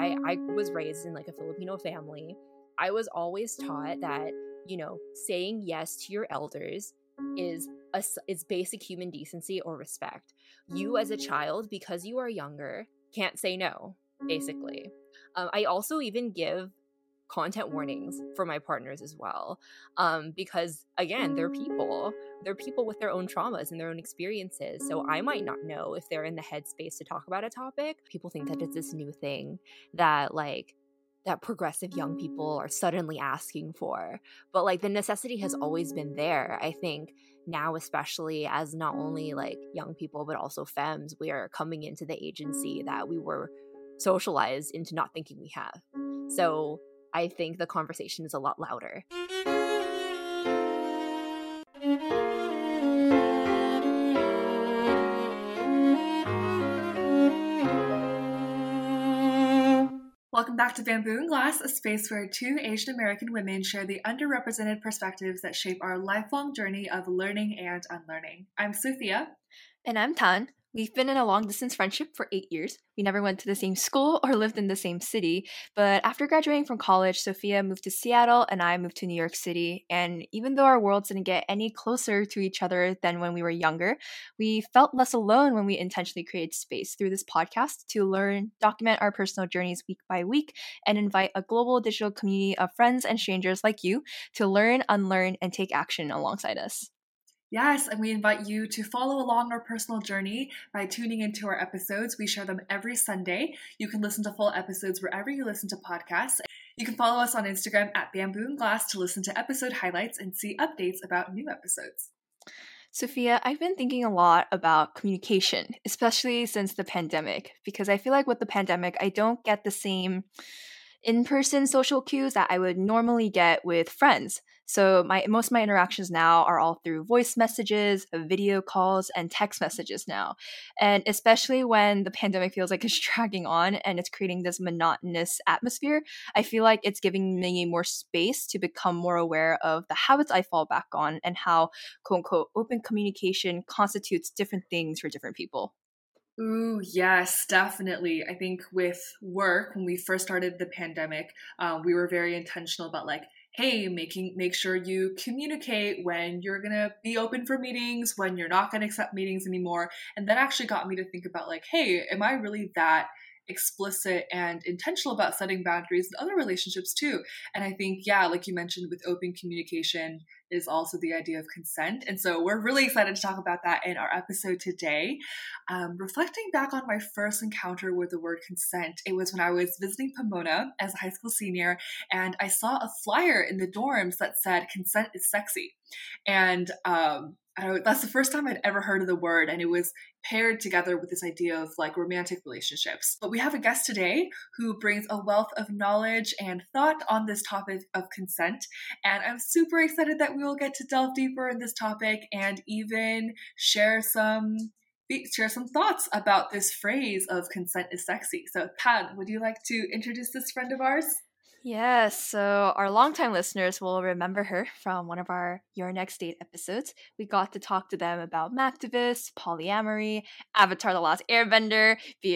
I was raised in like a Filipino family. I was always taught that, saying yes to your elders is is basic human decency or respect. You as a child, because you are younger, can't say no, basically. I also even give content warnings for my partners as well, because again, they're people with their own traumas and their own experiences, so I might not know if they're in the headspace to talk about a topic. People think that it's this new thing that that progressive young people are suddenly asking for, but like the necessity has always been there. I think now, especially as not only like young people but also femmes, we are coming into the agency that we were socialized into not thinking we have. So I think the conversation is a lot louder. Welcome back to Bamboo and Glass, a space where two Asian American women share the underrepresented perspectives that shape our lifelong journey of learning and unlearning. I'm Sophia. And I'm Tan. We've been in a long-distance friendship for 8 years. We never went to the same school or lived in the same city, but after graduating from college, Sophia moved to Seattle and I moved to New York City. And even though our worlds didn't get any closer to each other than when we were younger, we felt less alone when we intentionally created space through this podcast to learn, document our personal journeys week by week, and invite a global digital community of friends and strangers like you to learn, unlearn, and take action alongside us. Yes, and we invite you to follow along our personal journey by tuning into our episodes. We share them every Sunday. You can listen to full episodes wherever you listen to podcasts. You can follow us on Instagram at Bamboo and Glass to listen to episode highlights and see updates about new episodes. Sophia, I've been thinking a lot about communication, especially since the pandemic, because I feel like with the pandemic, I don't get the same in-person social cues that I would normally get with friends. So most of my interactions now are all through voice messages, video calls, and text messages now. And especially when the pandemic feels like it's dragging on and it's creating this monotonous atmosphere, I feel like it's giving me more space to become more aware of the habits I fall back on and how, quote unquote, open communication constitutes different things for different people. Ooh, yes, definitely. I think with work, when we first started the pandemic, we were very intentional about like, hey, make sure you communicate when you're gonna be open for meetings, when you're not gonna accept meetings anymore. And that actually got me to think about like, hey, am I really that explicit and intentional about setting boundaries in other relationships too? And I think, yeah, like you mentioned with open communication is also the idea of consent. And so we're really excited to talk about that in our episode today. Reflecting back on my first encounter with the word consent, it was when I was visiting Pomona as a high school senior, and I saw a flyer in the dorms that said consent is sexy. And that's the first time I'd ever heard of the word, and it was paired together with this idea of like romantic relationships. But we have a guest today who brings a wealth of knowledge and thought on this topic of consent, and I'm super excited that we will get to delve deeper in this topic and even share some thoughts about this phrase of consent is sexy. So Tan, would you like to introduce this friend of ours? Yes, so our longtime listeners will remember her from one of our Your Next Date episodes. We got to talk to them about Mactivists, polyamory, Avatar: The Last Airbender,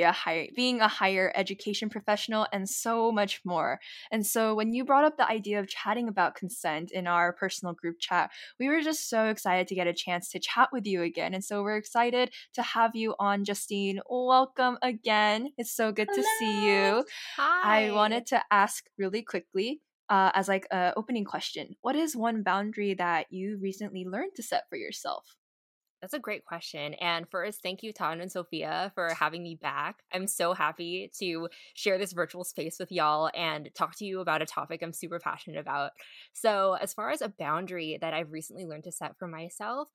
being a higher education professional, and so much more. And so when you brought up the idea of chatting about consent in our personal group chat, we were just so excited to get a chance to chat with you again. And so we're excited to have you on, Justine. Welcome again. It's so good to see you. Hi. I wanted to ask really quickly, as like a opening question, what is one boundary that you recently learned to set for yourself? That's a great question. And first, thank you, Tan and Sophia, for having me back. I'm so happy to share this virtual space with y'all and talk to you about a topic I'm super passionate about. So, as far as a boundary that I've recently learned to set for myself,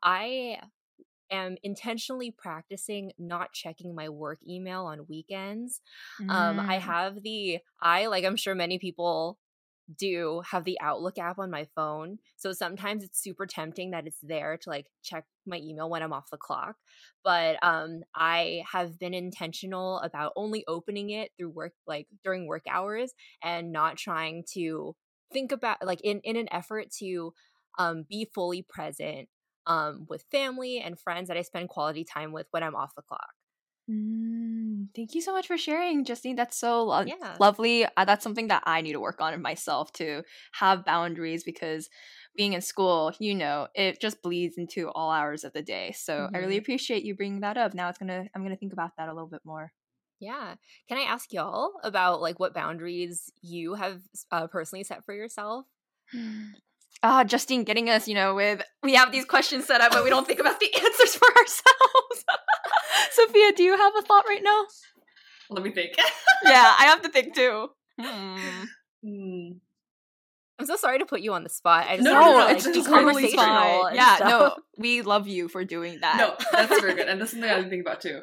I am intentionally practicing not checking my work email on weekends. Like I'm sure many people do, have the Outlook app on my phone. So sometimes it's super tempting that it's there to like check my email when I'm off the clock. But I have been intentional about only opening it through work, like during work hours, and not trying to think about like in an effort to be fully present with family and friends that I spend quality time with when I'm off the clock. Thank you so much for sharing, Justine. That's so Yeah. lovely. That's something that I need to work on in myself, to have boundaries, because being in school, it just bleeds into all hours of the day. So I really appreciate you bringing that up. Now I'm gonna think about that a little bit more. Yeah. Can I ask y'all about like what boundaries you have personally set for yourself? Justine getting us, we have these questions set up, but we don't think about the answers for ourselves. Sophia, do you have a thought right now? Let me think. Yeah, I have to think too. I'm so sorry to put you on the spot. I just No, it's just totally fine. Yeah, no, we love you for doing that. No, that's very good, and that's something I didn't think about too.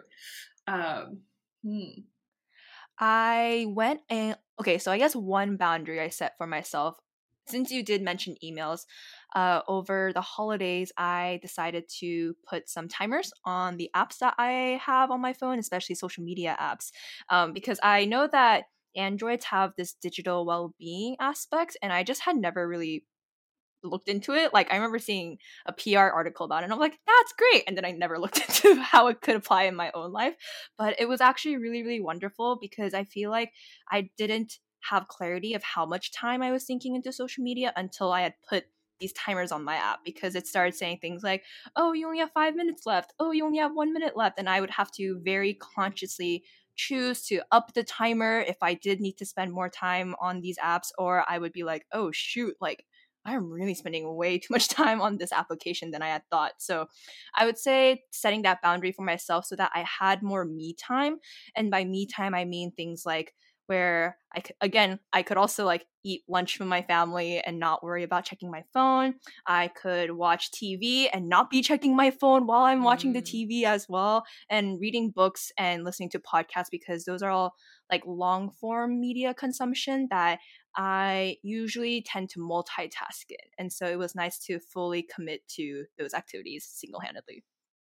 I went and so I guess one boundary I set for myself, since you did mention emails, over the holidays, I decided to put some timers on the apps that I have on my phone, especially social media apps, because I know that Androids have this digital well-being aspect, and I just had never really looked into it. Like, I remember seeing a PR article about it, and I'm like, that's great. And then I never looked into how it could apply in my own life. But it was actually really, really wonderful, because I feel like I didn't have clarity of how much time I was sinking into social media until I had put these timers on my app, because it started saying things like, oh, you only have 5 minutes left. Oh, you only have 1 minute left. And I would have to very consciously choose to up the timer if I did need to spend more time on these apps, or I would be like, oh, shoot, like, I'm really spending way too much time on this application than I had thought. So I would say setting that boundary for myself so that I had more me time. And by me time, I mean things like where I could also like eat lunch with my family and not worry about checking my phone. I could watch TV and not be checking my phone while I'm watching the TV as well, and reading books and listening to podcasts, because those are all like long form media consumption that I usually tend to multitask in. And so it was nice to fully commit to those activities single-handedly.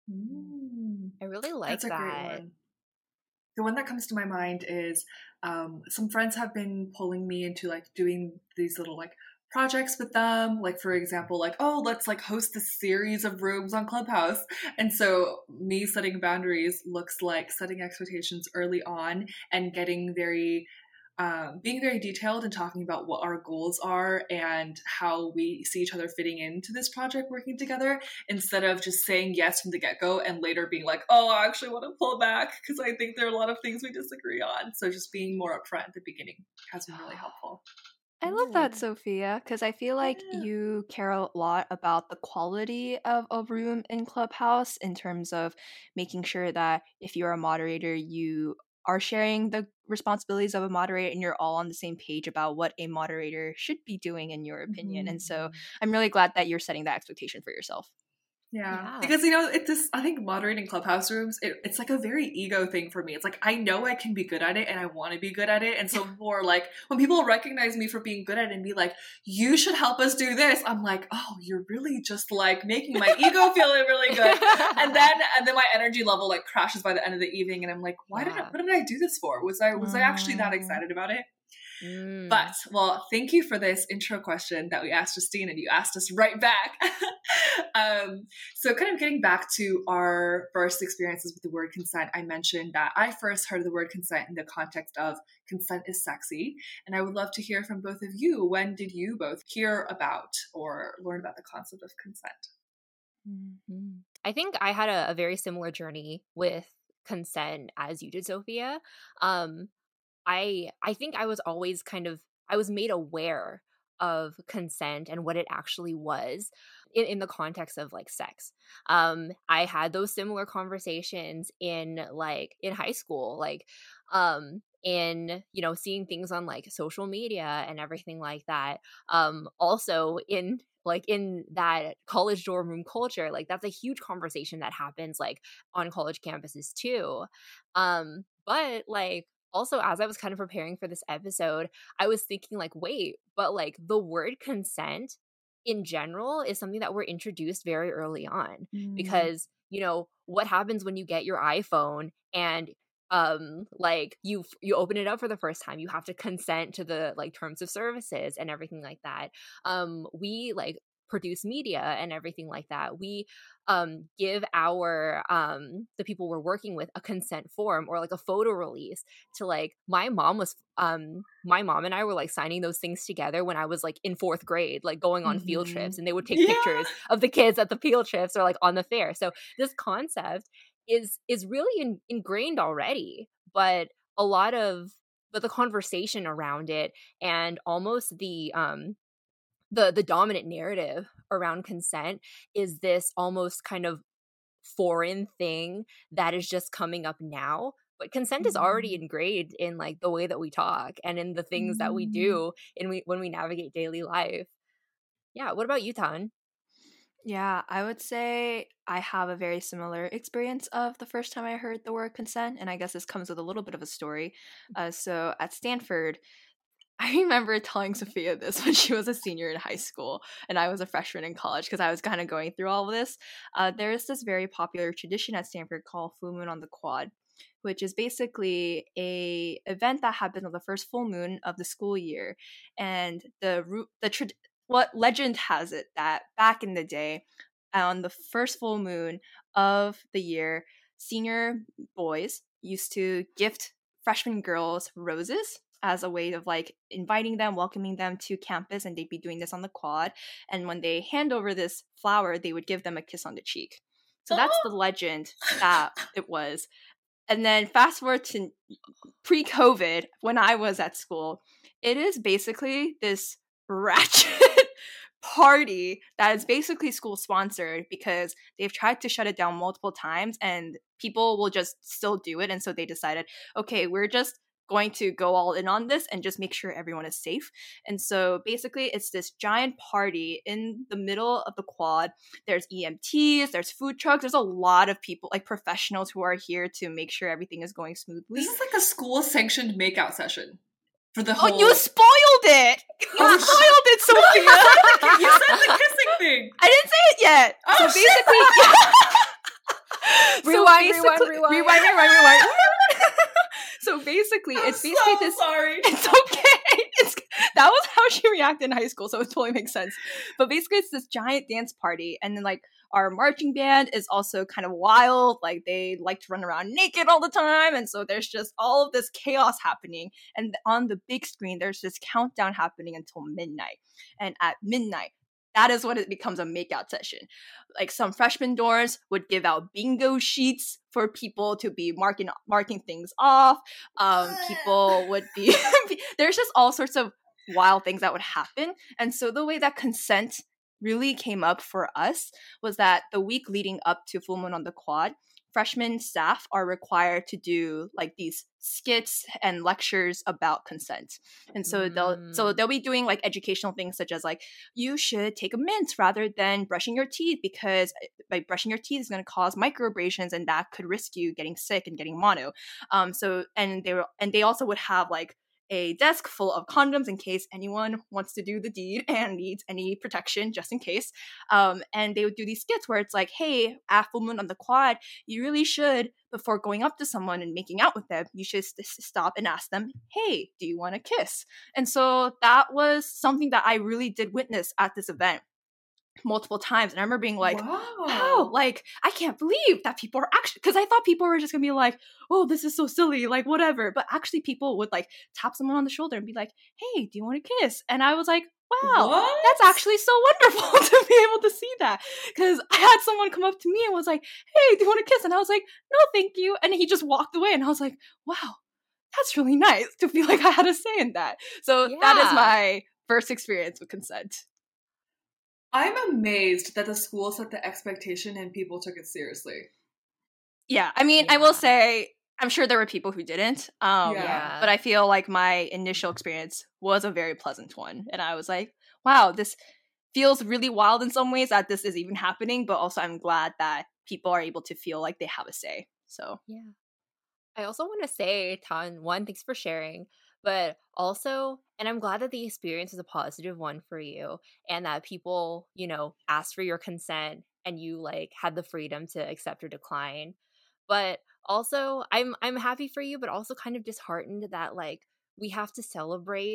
I really like That's a great one. The one that comes to my mind is some friends have been pulling me into like doing these little like projects with them. Like, for example, like, oh, let's like host a series of rooms on Clubhouse. And so me setting boundaries looks like setting expectations early on and getting being very detailed and talking about what our goals are and how we see each other fitting into this project working together, instead of just saying yes from the get-go and later being like, oh, I actually want to pull back because I think there are a lot of things we disagree on. So just being more upfront at the beginning has been really helpful. I love that, Sophia, because I feel like you care a lot about the quality of a room in Clubhouse, in terms of making sure that if you're a moderator, you are sharing the responsibilities of a moderator and you're all on the same page about what a moderator should be doing, in your opinion. And so I'm really glad that you're setting that expectation for yourself. Yeah. Because, I think moderating Clubhouse rooms, it's like a very ego thing for me. It's like, I know I can be good at it and I want to be good at it. And so more like when people recognize me for being good at it and be like, you should help us do this, I'm like, oh, you're really just like making my ego feel really good. And then my energy level like crashes by the end of the evening. And I'm like, what did I do this for? Was I actually that excited about it? But, well, thank you for this intro question that we asked Justine, and you asked us right back. So kind of getting back to our first experiences with the word consent, I mentioned that I first heard of the word consent in the context of consent is sexy. And I would love to hear from both of you. When did you both hear about or learn about the concept of consent? I think I had a very similar journey with consent as you did, Sophia. I think I was always I was made aware of consent and what it actually was in the context of like sex. I had those similar conversations in high school, in seeing things on like social media and everything like that. Also in that college dorm room culture, like that's a huge conversation that happens like on college campuses too. But like also, as I was kind of preparing for this episode, I was thinking like, wait, but like the word consent in general is something that we're introduced very early on, because, what happens when you get your iPhone and like you open it up for the first time, you have to consent to the like terms of services and everything like that. We like produce media and everything like that. We give our the people we're working with a consent form or like a photo release to like my mom and I were like signing those things together when I was like in 4th grade, like going on field trips, and they would take Yeah. pictures of the kids at the field trips or like on the fair. So this concept is really ingrained already, but the conversation around it and almost the dominant narrative around consent is this almost kind of foreign thing that is just coming up now, but consent is already ingrained in like the way that we talk and in the things that we do when we navigate daily life. Yeah, what about you, Tan? Yeah, I would say I have a very similar experience of the first time I heard the word consent, and I guess this comes with a little bit of a story. So at Stanford, I remember telling Sophia this when she was a senior in high school and I was a freshman in college because I was kind of going through all of this. There is this very popular tradition at Stanford called Full Moon on the Quad, which is basically a event that happens on the first full moon of the school year. And what legend has it that back in the day, on the first full moon of the year, senior boys used to gift freshman girls roses as a way of like inviting them, welcoming them to campus, and they'd be doing this on the quad. And when they hand over this flower, they would give them a kiss on the cheek. So that's the legend that it was. And then fast forward to pre-COVID, when I was at school, it is basically this ratchet party that is basically school sponsored because they've tried to shut it down multiple times and people will just still do it. And so they decided, okay, we're just going to go all in on this and just make sure everyone is safe. And so basically it's this giant party in the middle of the quad. There's EMTs, there's food trucks, there's a lot of people, like professionals, who are here to make sure everything is going smoothly. This is like a school sanctioned makeout session for the whole. Oh, you spoiled it! You spoiled it, Sophia! You said the kissing thing! I didn't say it yet! Oh, so basically... Rewind. So basically, it's basically so this. Sorry. It's okay. That was how she reacted in high school, so it totally makes sense. But basically, it's this giant dance party, and then like our marching band is also kind of wild. Like they like to run around naked all the time, and so there's just all of this chaos happening. And on the big screen, there's this countdown happening until midnight. And at midnight, that is when it becomes a makeout session. Like some freshman dorms would give out bingo sheets for people to be marking things off. People would be there's just all sorts of wild things that would happen. And so the way that consent really came up for us was that the week leading up to Full Moon on the Quad, freshman staff are required to do like these skits and lectures about consent. And so they'll be doing like educational things such as like, you should take a mint rather than brushing your teeth because by brushing your teeth is going to cause microabrasions and that could risk you getting sick and getting mono. And they also would have like a desk full of condoms in case anyone wants to do the deed and needs any protection just in case. And they would do these skits where it's like, hey, at Full Moon on the Quad, you really should, before going up to someone and making out with them, you should stop and ask them, hey, do you want to kiss? And so that was something that I really did witness at this event multiple times. And I remember being like, wow, like, I can't believe that people are actually, because I thought people were just gonna be like, oh, this is so silly, like, whatever. But actually people would like tap someone on the shoulder and be like, hey, do you want to kiss? And I was like, wow, that's actually so wonderful to be able to see that. Because I had someone come up to me and was like, hey, do you want to kiss? And I was like, no, thank you. And he just walked away. And I was like, wow, that's really nice to feel like I had a say in that. So that is my first experience with consent. I'm amazed that the school set the expectation and people took it seriously. Yeah, I mean, I will say, I'm sure there were people who didn't. But I feel like my initial experience was a very pleasant one. And I was like, wow, this feels really wild in some ways that this is even happening. But also I'm glad that people are able to feel like they have a say. So, yeah. I also want to say, Tan, one, thanks for sharing. But also, and I'm glad that the experience was a positive one for you and that people, you know, asked for your consent and you like had the freedom to accept or decline. But also, I'm happy for you, but also kind of disheartened that like we have to celebrate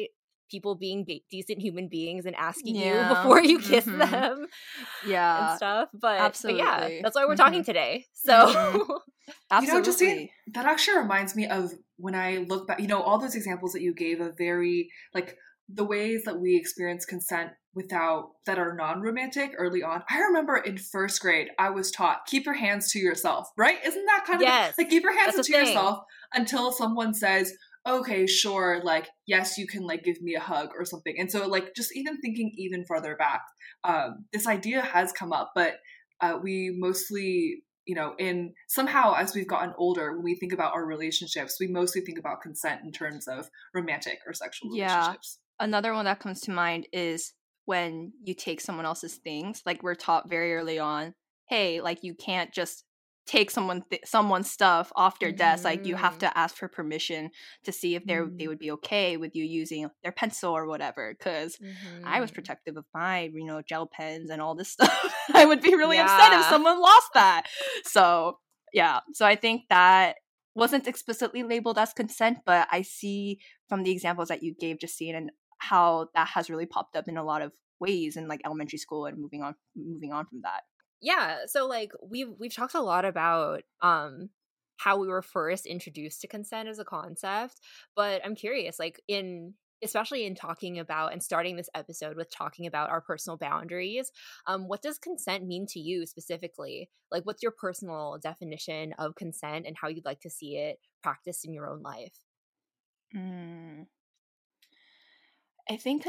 people being decent human beings and asking you Yeah. before you kiss Mhm. them and Yeah, stuff. But yeah, absolutely. that's why we're talking Mhm. today. So Mhm. Justine, Absolutely. that actually reminds me of when I look back, all those examples that you gave of very, like, the ways that we experience consent that are non-romantic early on. I remember in first grade, I was taught, keep your hands to yourself, right? Isn't that kind of, yes, like, keep your hands that's to a thing. yourself until someone says, okay, sure, like, yes, you can, like, give me a hug or something. And so, like, just even thinking even further back, this idea has come up, but we mostly, in somehow as we've gotten older, when we think about our relationships, we mostly think about consent in terms of romantic or sexual Yeah. relationships. Another one that comes to mind is when you take someone else's things. Like, we're taught very early on, hey, like, you can't just take someone's stuff off their desk. Like, you have Mhm. to ask for permission to see if they Mm. would be okay with you using their pencil or whatever. Because I was Mhm. protective of my, gel pens and all this stuff. I would be really upset if Yeah. someone lost that. So yeah, so I think that wasn't explicitly labeled as consent, but I see from the examples that you gave, Justine, and how that has really popped up in a lot of ways in like elementary school and moving on from that. Yeah, so like we've talked a lot about how we were first introduced to consent as a concept, but I'm curious, like, especially in talking about and starting this episode with talking about our personal boundaries, what does consent mean to you specifically? Like, what's your personal definition of consent and how you'd like to see it practiced in your own life? Mm. I think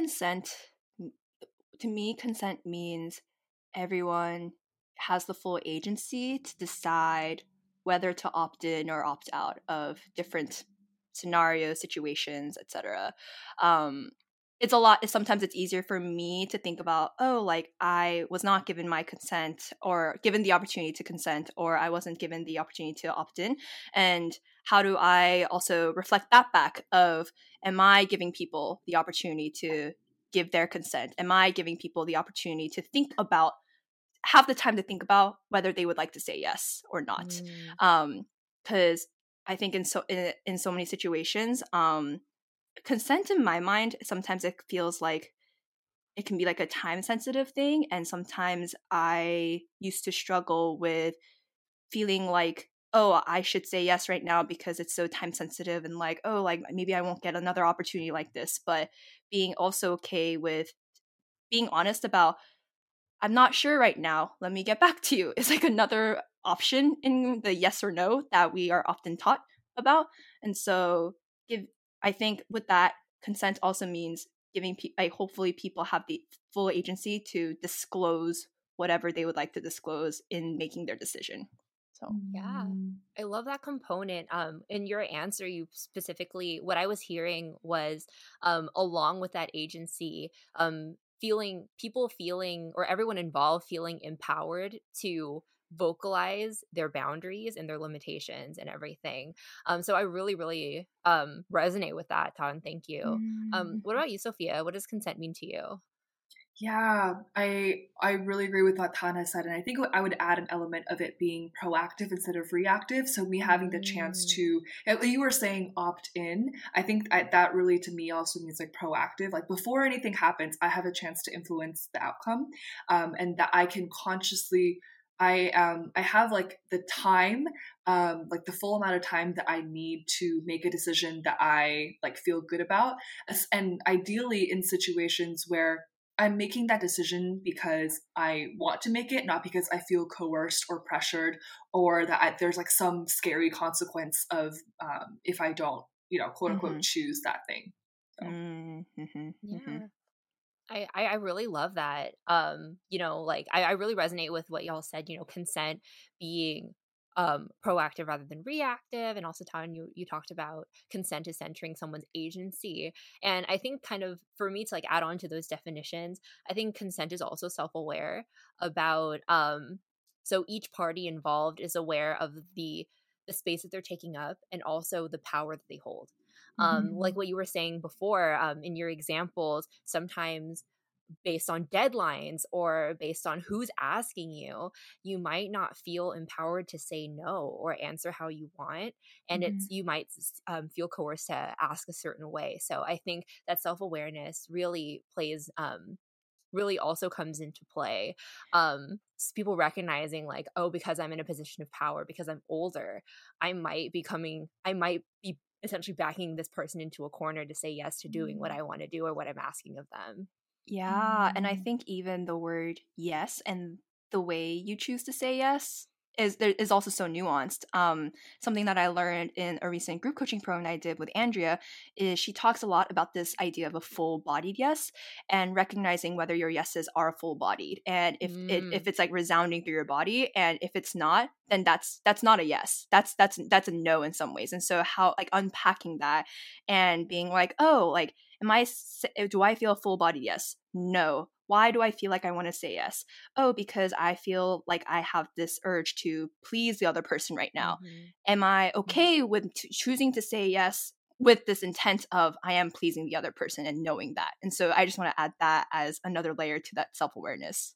to me, consent means everyone has the full agency to decide whether to opt in or opt out of different scenarios, situations, etc. It's a lot. Sometimes it's easier for me to think about, oh, like, I was not given my consent or given the opportunity to consent, or I wasn't given the opportunity to opt in. And how do I also reflect that back of, am I giving people the opportunity to give their consent? Am I giving people the opportunity to have the time to think about whether they would like to say yes or not? Mm. Because I think in so many situations, consent in my mind, sometimes it feels like it can be like a time sensitive thing, and sometimes I used to struggle with feeling like, oh, I should say yes right now because it's so time sensitive, and like, oh, like, maybe I won't get another opportunity like this. But being also okay with being honest about, I'm not sure right now, let me get back to you, is like another option in the yes or no that we are often taught about. And so give I think with that, consent also means giving hopefully people have the full agency to disclose whatever they would like to disclose in making their decision. So Yeah. Mm. I love that component. In your answer, you specifically, what I was hearing was, along with that agency, feeling, or everyone involved feeling empowered to vocalize their boundaries and their limitations and everything. So I really, really resonate with that, Ton. Thank you. What about you, Sophia? What does consent mean to you? Yeah, I really agree with what Tana said, and I think I would add an element of it being proactive instead of reactive. So me having the chance Mm. to, you were saying opt in. I think that really to me also means like proactive. Like, before anything happens, I have a chance to influence the outcome, and that I can consciously. I have like the time, like the full amount of time that I need to make a decision that I like feel good about, and ideally in situations where I'm making that decision because I want to make it, not because I feel coerced or pressured, or that there's like some scary consequence of if I don't, quote unquote, choose that thing. So. Yeah. I really love that. Like, I really resonate with what y'all said, consent being proactive rather than reactive. And also, Todd, you talked about consent is centering someone's agency. And I think, kind of, for me to like add on to those definitions, I think consent is also self-aware about so each party involved is aware of the space that they're taking up and also the power that they hold. Like what you were saying before, in your examples, sometimes based on deadlines or based on who's asking you, you might not feel empowered to say no or answer how you want. And Mm-hmm. you might feel coerced to ask a certain way. So I think that self-awareness really really also comes into play. People recognizing like, oh, because I'm in a position of power, because I'm older, I might be essentially backing this person into a corner to say yes to doing what I want to do or what I'm asking of them. Yeah, and I think even the word yes and the way you choose to say yes is also so nuanced. Something that I learned in a recent group coaching program I did with Andrea is she talks a lot about this idea of a full-bodied yes and recognizing whether your yeses are full-bodied, and if it's like resounding through your body, and if it's not, then that's not a yes. That's a no in some ways. And so how like unpacking that and being like, oh, like do I feel full body yes? No. Why do I feel like I want to say yes? Oh, because I feel like I have this urge to please the other person right now. Am I okay with choosing to say yes with this intent of I am pleasing the other person and knowing that? And so I just want to add that as another layer to that self-awareness.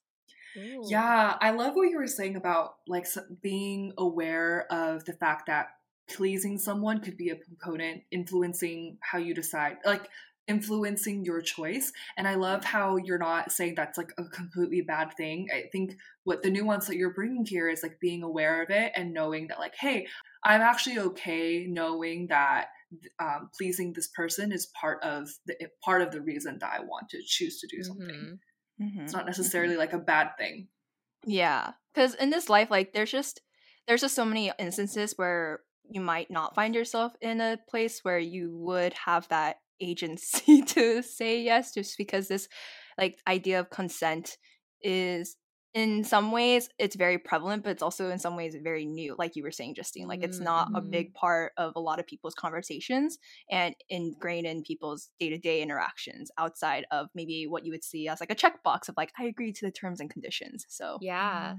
Yeah, I love what you were saying about like being aware of the fact that pleasing someone could be a component influencing how you decide, like influencing your choice. And I love how you're not saying that's like a completely bad thing. I think what the nuance that you're bringing here is like being aware of it and knowing that like, hey, I'm actually okay knowing that pleasing this person is part of the reason that I want to choose to do something. It's not necessarily like a bad thing. Yeah, because in this life, like there's just so many instances where you might not find yourself in a place where you would have that agency to say yes, just because this like idea of consent is in some ways it's very prevalent, but it's also in some ways very new, like you were saying, Justine. Like it's not a big part of a lot of people's conversations and ingrained in people's day-to-day interactions outside of maybe what you would see as like a checkbox of like I agree to the terms and conditions. So yeah.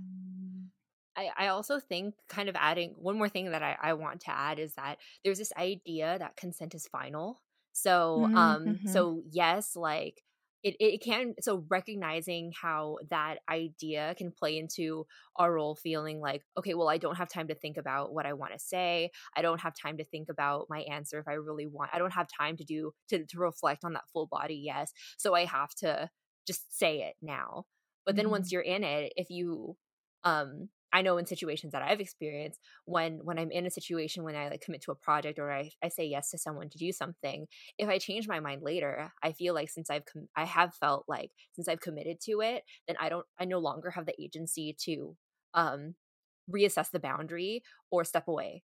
I also think kind of adding one more thing that I want to add is that there's this idea that consent is final. So so yes, like it can, so recognizing how that idea can play into our role feeling like, okay, well, I don't have time to think about what I want to say. I don't have time to think about my answer if I really want. I don't have time to reflect on that full body yes. So I have to just say it now. But then once you're in it, if you I know in situations that I've experienced when I'm in a situation when I like commit to a project or I say yes to someone to do something, if I change my mind later, I feel like since I have felt like since I've committed to it, then I no longer have the agency to reassess the boundary or step away.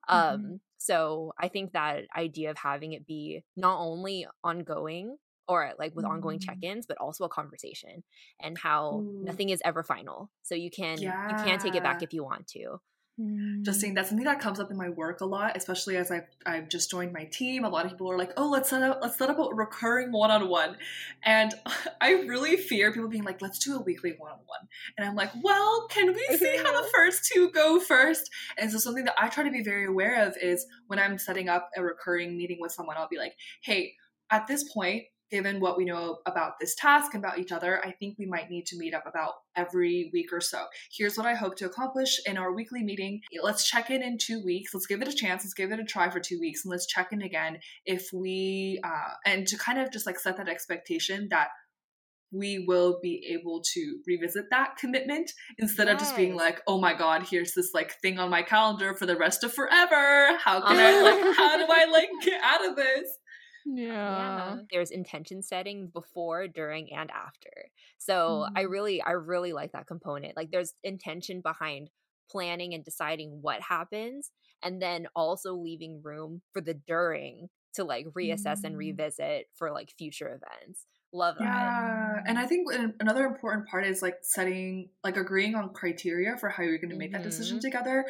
So I think that idea of having it be not only ongoing or like with ongoing check-ins, but also a conversation, and how nothing is ever final. So you can take it back if you want to. Justine, that's something that comes up in my work a lot, especially as I've just joined my team. A lot of people are like, "Oh, let's set up a recurring one-on-one," and I really fear people being like, "Let's do a weekly one-on-one," and I'm like, "Well, can we see how the first two go first?" And so something that I try to be very aware of is when I'm setting up a recurring meeting with someone, I'll be like, "Hey, at this point, given what we know about this task and about each other, I think we might need to meet up about every week or so. Here's what I hope to accomplish in our weekly meeting. Let's check in 2 weeks. Let's give it a chance. Let's give it a try for 2 weeks. And let's check in again if we, and to kind of just like set that expectation that we will be able to revisit that commitment instead of just being like, oh my God, here's this like thing on my calendar for the rest of forever. How do I get out of this? Yeah. There's intention setting before, during, and after. So I really like that component. Like there's intention behind planning and deciding what happens, and then also leaving room for the during to like reassess and revisit for like future events. Love that. Yeah, and I think another important part is like agreeing on criteria for how you're going to make that decision together.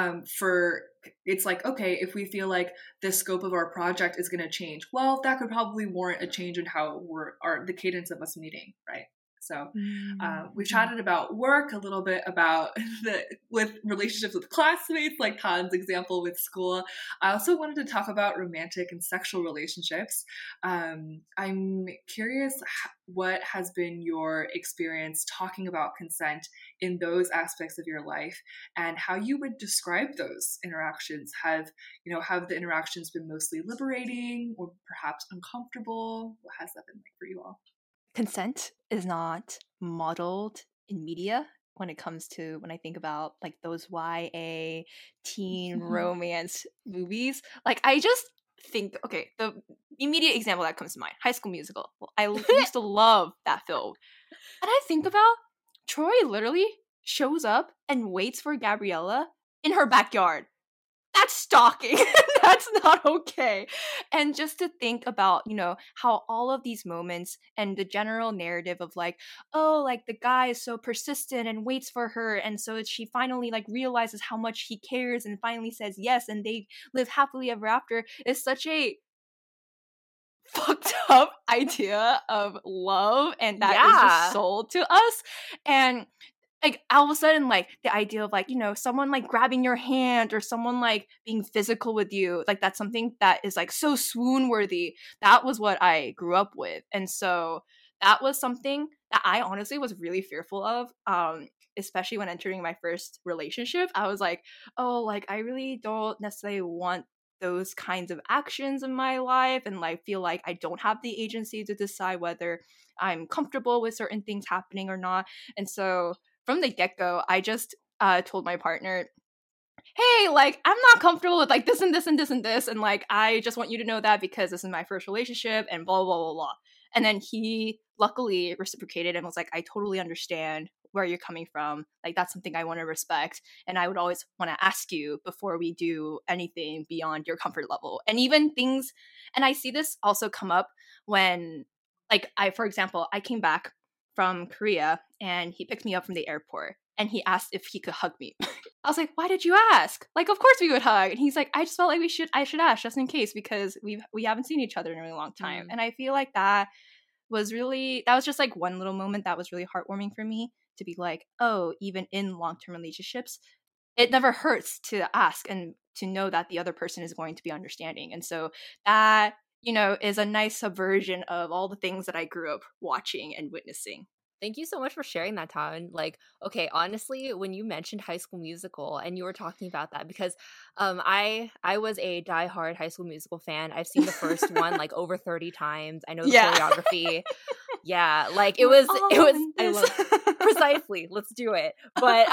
It's like, okay, if we feel like the scope of our project is going to change, well, that could probably warrant a change in how the cadence of us meeting, right? So we've Mm-hmm. chatted about work, a little bit about with relationships with classmates, like Tan's example with school. I also wanted to talk about romantic and sexual relationships. I'm curious what has been your experience talking about consent in those aspects of your life, and how you would describe those interactions. Have the interactions been mostly liberating or perhaps uncomfortable? What has that been like for you all? Consent is not modeled in media when I think about like those YA teen romance movies. Like I just think, okay, the immediate example that comes to mind, High School Musical. Well, used to love that film. And I think about Troy literally shows up and waits for Gabriella in her backyard. That's stalking. That's not okay. And just to think about, how all of these moments and the general narrative of like, oh, like the guy is so persistent and waits for her. And so she finally like realizes how much he cares and finally says yes. And they live happily ever after is such a fucked up idea of love. And that is just sold to us. And like all of a sudden, like the idea of like, someone like grabbing your hand or someone like being physical with you, like that's something that is like so swoon worthy. That was what I grew up with. And so that was something that I honestly was really fearful of. Especially when entering my first relationship. I was like, oh, like I really don't necessarily want those kinds of actions in my life, and like feel like I don't have the agency to decide whether I'm comfortable with certain things happening or not. And so from the get-go, I just told my partner, hey, like I'm not comfortable with like this and this and this and this, and like I just want you to know that because this is my first relationship and blah blah blah blah. And then he luckily reciprocated and was like, I totally understand where you're coming from. Like that's something I want to respect, and I would always want to ask you before we do anything beyond your comfort level. And even things, and I see this also come up when, like, for example, I came back from Korea and he picked me up from the airport and he asked if he could hug me. I was like, why did you ask? Like, of course we would hug. And he's like, I just felt like I should ask just in case because we haven't seen each other in a really long time. And I feel like that was just like one little moment that was really heartwarming for me to be like, oh, even in long-term relationships, it never hurts to ask and to know that the other person is going to be understanding. And so that, is a nice subversion of all the things that I grew up watching and witnessing. Thank you so much for sharing that, Tom. Like, okay, honestly, when you mentioned High School Musical and you were talking about that, because I was a diehard High School Musical fan. I've seen the first one like over 30 times. I know the choreography. Yeah, like it was I love precisely. Let's do it. But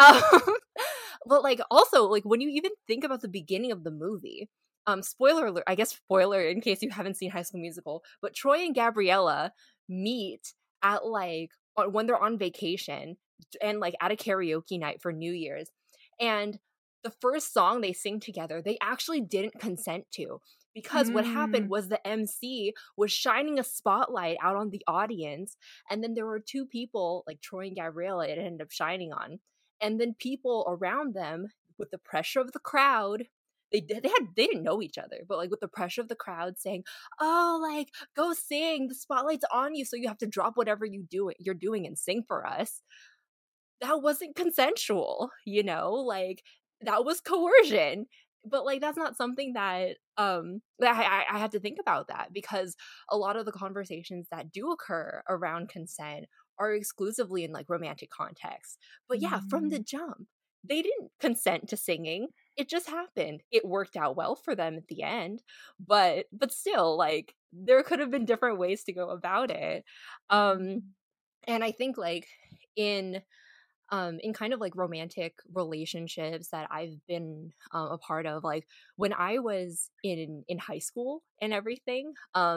but like also like when you even think about the beginning of the movie, spoiler alert, I guess spoiler in case you haven't seen High School Musical, but Troy and Gabriella meet at like when they're on vacation and like at a karaoke night for New Year's. And the first song they sing together, they actually didn't consent to, because what happened was the MC was shining a spotlight out on the audience. And then there were two people, like Troy and Gabriella, it ended up shining on. And then people around them, with the pressure of the crowd, they didn't know each other, but like with the pressure of the crowd saying, oh, like go sing, the spotlight's on you, so you have to drop whatever you're doing and sing for us. That wasn't consensual, like that was coercion. But like that's not something that that I had to think about, that because a lot of the conversations that do occur around consent are exclusively in like romantic contexts. But yeah, from the jump, they didn't consent to singing. It just happened. It worked out well for them at the end, but still, like there could have been different ways to go about it. And I think like in kind of like romantic relationships that I've been a part of, like when I was in high school and everything,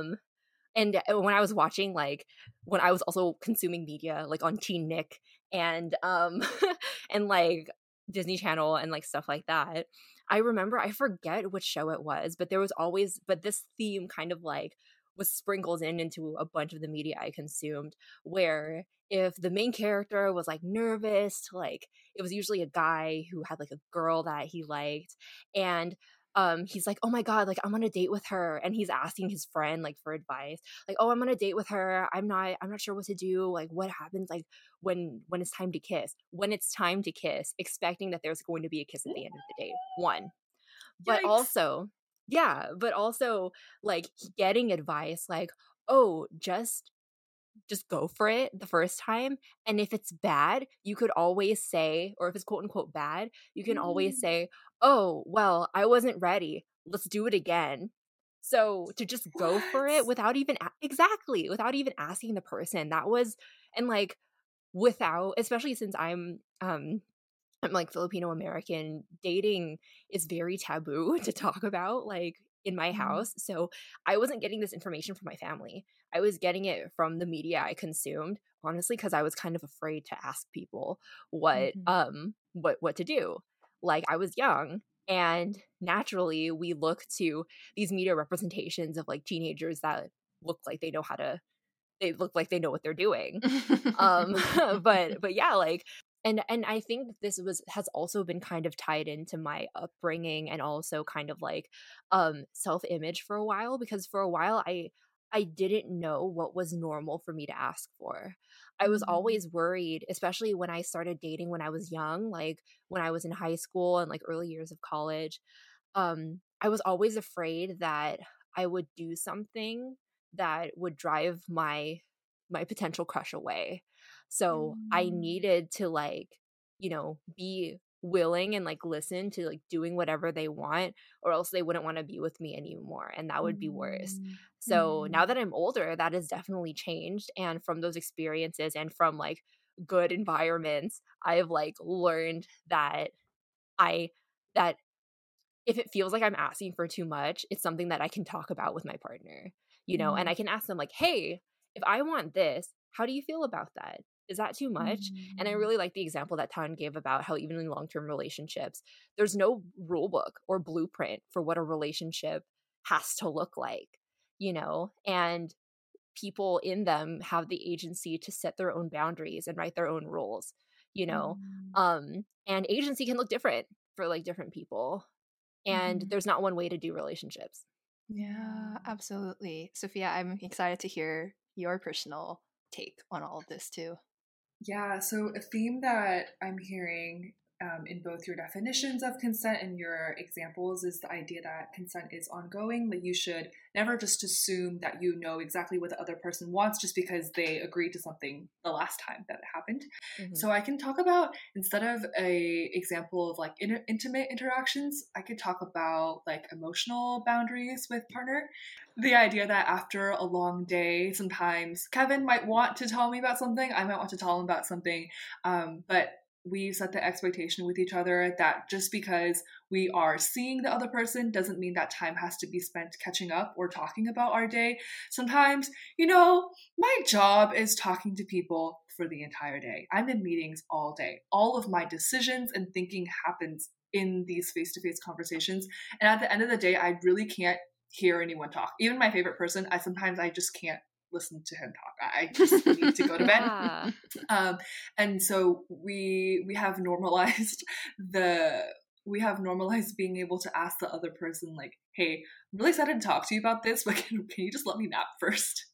and when I was watching, like when I was also consuming media like on Teen Nick and and like Disney Channel and like stuff like that, I remember, I forget which show it was, but this theme kind of like was sprinkled into a bunch of the media I consumed, where if the main character was like nervous, like it was usually a guy who had like a girl that he liked, and he's like, oh my god, like I'm on a date with her, and he's asking his friend like for advice, like, oh, I'm on a date with her, I'm not sure what to do, like what happens like when it's time to kiss, expecting that there's going to be a kiss at the end of the date, one. But Yikes. also, yeah, but also like getting advice like, oh, just go for it the first time, and if it's bad, you could always say, or if it's quote unquote bad, you can always say, oh well, I wasn't ready, let's do it again. So to just go for it without even without even asking the person, that was, and like without, especially since I'm like Filipino American, dating is very taboo to talk about like in my house. So I wasn't getting this information from my family. I was getting it from the media I consumed, honestly, because I was kind of afraid to ask people what to do. Like I was young, and naturally we look to these media representations of like teenagers that look like they know what they're doing. But yeah, like, and I think this has also been kind of tied into my upbringing, and also kind of like self-image for a while, because for a while I didn't know what was normal for me to ask for. I was always worried, especially when I started dating when I was young, like when I was in high school and like early years of college. I was always afraid that I would do something that would drive my potential crush away. So I needed to like, be willing and like listen to like doing whatever they want, or else they wouldn't want to be with me anymore, and that would be worse. So now that I'm older, that has definitely changed, and from those experiences and from like good environments, I've like learned that I that if it feels like I'm asking for too much, it's something that I can talk about with my partner, and I can ask them like, hey, if I want this, how do you feel about that? Is that too much? And I really like the example that Tan gave about how even in long-term relationships, there's no rule book or blueprint for what a relationship has to look like, and people in them have the agency to set their own boundaries and write their own rules, and agency can look different for like different people. And there's not one way to do relationships. Yeah, absolutely. Sophia, I'm excited to hear your personal take on all of this too. Yeah, so a theme that I'm hearing in both your definitions of consent and your examples is the idea that consent is ongoing, that you should never just assume that you know exactly what the other person wants just because they agreed to something the last time that it happened. So I can talk about, instead of a example of like intimate interactions, I could talk about like emotional boundaries with partner. The idea that after a long day, sometimes Kevin might want to tell me about something, I might want to tell him about something, but we set the expectation with each other that just because we are seeing the other person doesn't mean that time has to be spent catching up or talking about our day. Sometimes, my job is talking to people for the entire day. I'm in meetings all day. All of my decisions and thinking happens in these face-to-face conversations. And at the end of the day, I really can't hear anyone talk. Even my favorite person, I just can't listen to him talk. I just need to go to bed. And so we have normalized being able to ask the other person like, hey, I'm really excited to talk to you about this, but can you just let me nap first?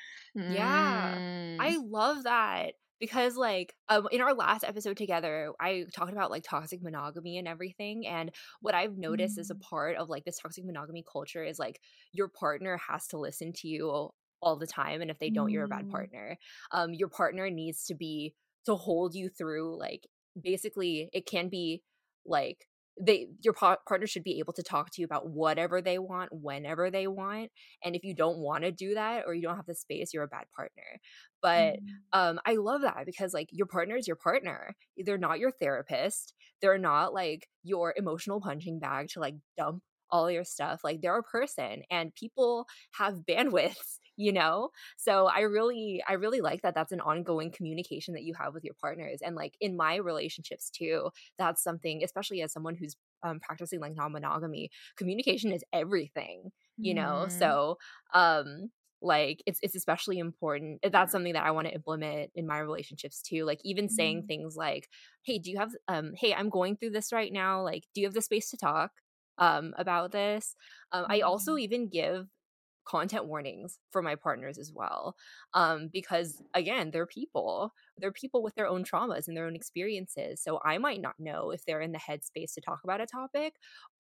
Yeah, I love that. Because like in our last episode together, I talked about like toxic monogamy and everything, and what I've noticed as a part of like this toxic monogamy culture is like your partner has to listen to you all the time, and if they don't, you're a bad partner. Your partner needs to hold you through, like, basically it can be like your partner should be able to talk to you about whatever they want whenever they want, and if you don't want to do that or you don't have the space, you're a bad partner. But I love that, because like your partner is your partner. They're not your therapist. They're not like your emotional punching bag to like dump all your stuff. Like, they're a person, and people have bandwidths, so I really like that that's an ongoing communication that you have with your partners. And like in my relationships too, that's something, especially as someone who's practicing like non-monogamy, communication is everything, so like it's especially important. That's something that I want to implement in my relationships too, like even saying things like, hey, do you have hey, I'm going through this right now, like, do you have the space to talk? about this. I also even give content warnings for my partners as well, because again, they're people with their own traumas and their own experiences, so I might not know if they're in the headspace to talk about a topic,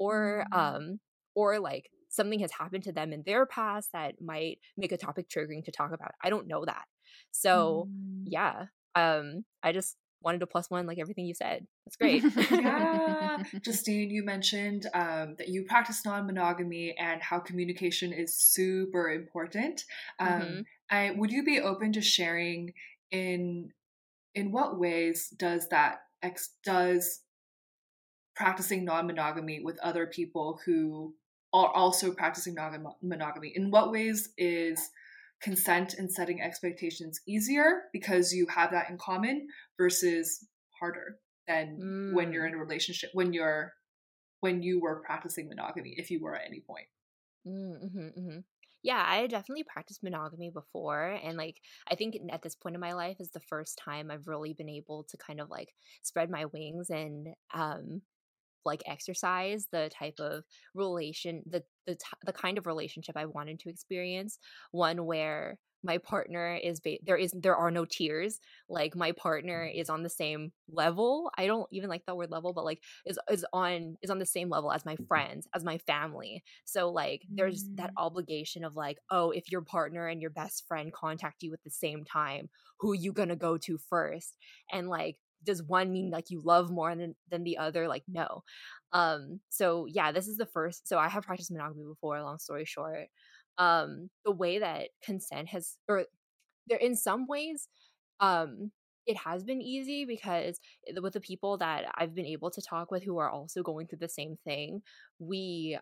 or like something has happened to them in their past that might make a topic triggering to talk about. I don't know that. So yeah, I just wanted to plus one like everything you said. That's great. Yeah. Justine, you mentioned that you practice non-monogamy and how communication is super important. Would you be open to sharing in what ways does does practicing non-monogamy with other people who are also practicing non-monogamy, in what ways is consent and setting expectations easier because you have that in common versus harder than when you're in a relationship, when you were practicing monogamy, if you were at any point? Yeah, I had definitely practiced monogamy before, and like I think at this point in my life is the first time I've really been able to kind of like spread my wings and like exercise the type of the kind of relationship I wanted to experience, one where my partner is there are no tiers. Like my partner is on the same level. I don't even like that word level, but like is on the same level as my friends, as my family. So like there's that obligation of like, oh, if your partner and your best friend contact you at the same time, who you gonna go to first? And like, does one mean like you love more than the other? Like, no. So yeah, this is the first. So I have practiced monogamy before, long story short. The way that consent has, or there in some ways, it has been easy because with the people that I've been able to talk with who are also going through the same thing, we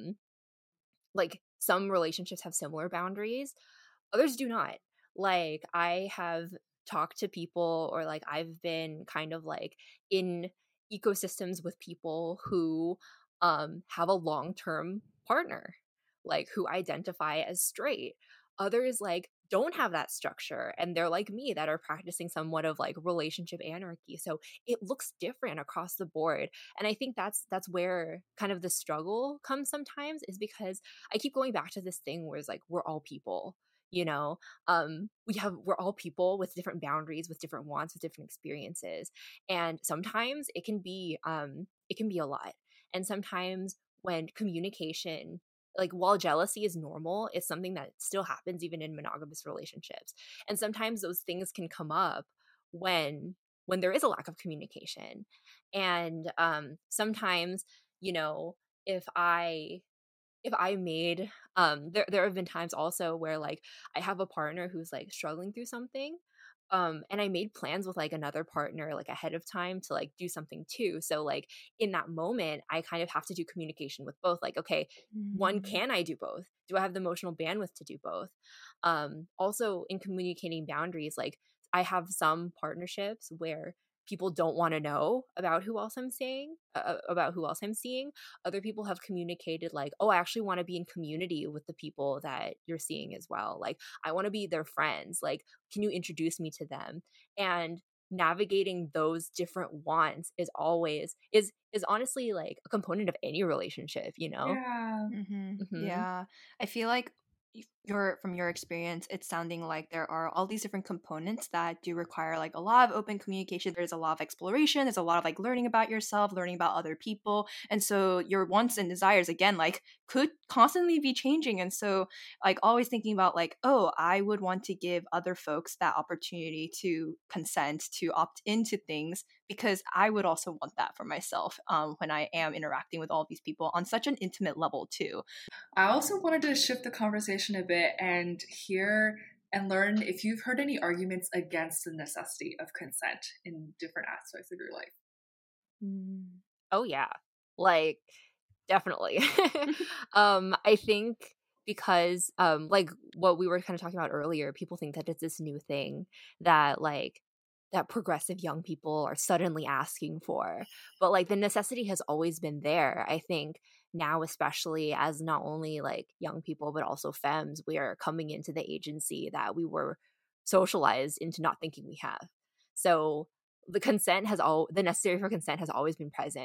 like some relationships have similar boundaries, others do not. Like I have talked to people, or like I've been kind of like in ecosystems with people who have a long-term partner, like who identify as straight. Others like don't have that structure, and they're like me, that are practicing somewhat of like relationship anarchy. So it looks different across the board, and I think that's where kind of the struggle comes sometimes, is because I keep going back to this thing where it's like we're all people, you know. We're all people with different boundaries, with different wants, with different experiences, and sometimes it can be a lot. And sometimes when communication, like while jealousy is normal, it's something that still happens even in monogamous relationships, and sometimes those things can come up when there is a lack of communication. And sometimes, you know, if I made there have been times also where like I have a partner who's like struggling through something, and I made plans with like another partner like ahead of time to like do something too. So like in that moment I kind of have to do communication with both, like, okay, one, can I do both? Do I have the emotional bandwidth to do both? Also in communicating boundaries, like I have some partnerships where people don't want to know about who else I'm saying, about who else I'm seeing. Other people have communicated like, oh, I actually want to be in community with the people that you're seeing as well. Like, I want to be their friends. Like, can you introduce me to them? And navigating those different wants is always is honestly like a component of any relationship, you know? Yeah. Yeah. I feel like from your experience, it's sounding like there are all these different components that do require like a lot of open communication. There's a lot of exploration. There's a lot of like learning about yourself, learning about other people. And so your wants and desires, again, like could constantly be changing. And so like always thinking about like, oh, I would want to give other folks that opportunity to consent, to opt into things, because I would also want that for myself when I am interacting with all these people on such an intimate level too. I also wanted to shift the conversation a bit and hear and learn if you've heard any arguments against the necessity of consent in different aspects of your life. Oh yeah, like definitely. I think because like what we were kind of talking about earlier, people think that it's this new thing that like that progressive young people are suddenly asking for, but like the necessity has always been there. I think now, especially as not only like young people but also femmes, we are coming into the agency that we were socialized into not thinking we have. So the necessary for consent has always been present.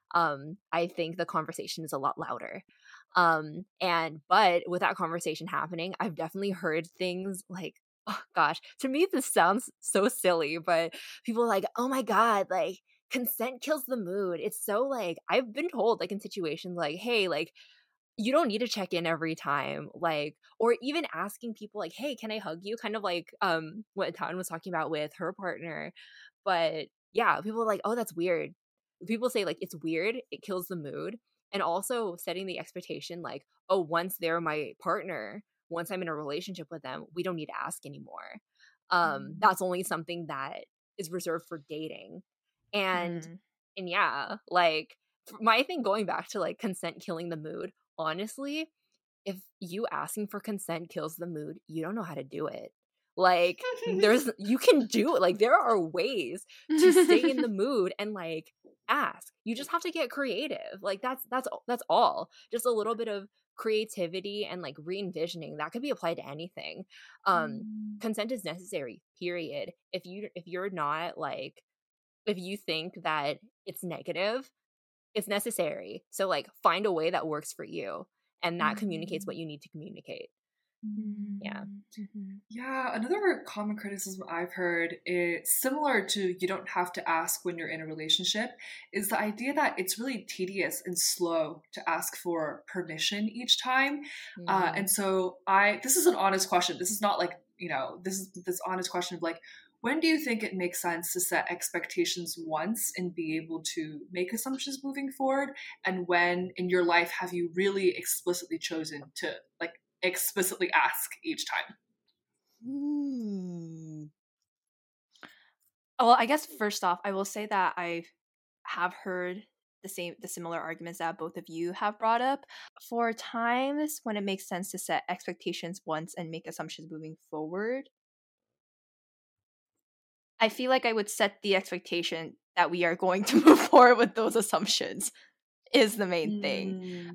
I think the conversation is a lot louder. But with that conversation happening, I've definitely heard things like, oh gosh, to me this sounds so silly, but people are like, oh my god, like consent kills the mood. It's so like, I've been told like in situations like, hey, like you don't need to check in every time, like, or even asking people like, hey, can I hug you, kind of like what Tan was talking about with her partner. But yeah, people are like, oh, that's weird. People say like it's weird, it kills the mood. And also setting the expectation like, oh, once they're my partner, once I'm in a relationship with them, we don't need to ask anymore. That's only something that is reserved for dating. And Mm. and yeah, like my thing, going back to like consent killing the mood, honestly, if you asking for consent kills the mood, you don't know how to do it. Like you can do it. Like there are ways to stay in the mood and like ask. You just have to get creative. Like that's all. Just a little bit of creativity and like re-envisioning that could be applied to anything. Consent is necessary, period. If you're not like, if you think that it's negative, it's necessary. So like find a way that works for you and that communicates what you need to communicate. Yeah. Mm-hmm. Yeah, another common criticism I've heard is similar to you don't have to ask when you're in a relationship, is the idea that it's really tedious and slow to ask for permission each time. And so this is an honest question. This is not like, this honest question of like, when do you think it makes sense to set expectations once and be able to make assumptions moving forward? And when in your life have you really explicitly chosen to like explicitly ask each time? Well, I guess first off, I will say that I have heard the similar arguments that both of you have brought up. For times when it makes sense to set expectations once and make assumptions moving forward, I feel like I would set the expectation that we are going to move forward with those assumptions is the main thing.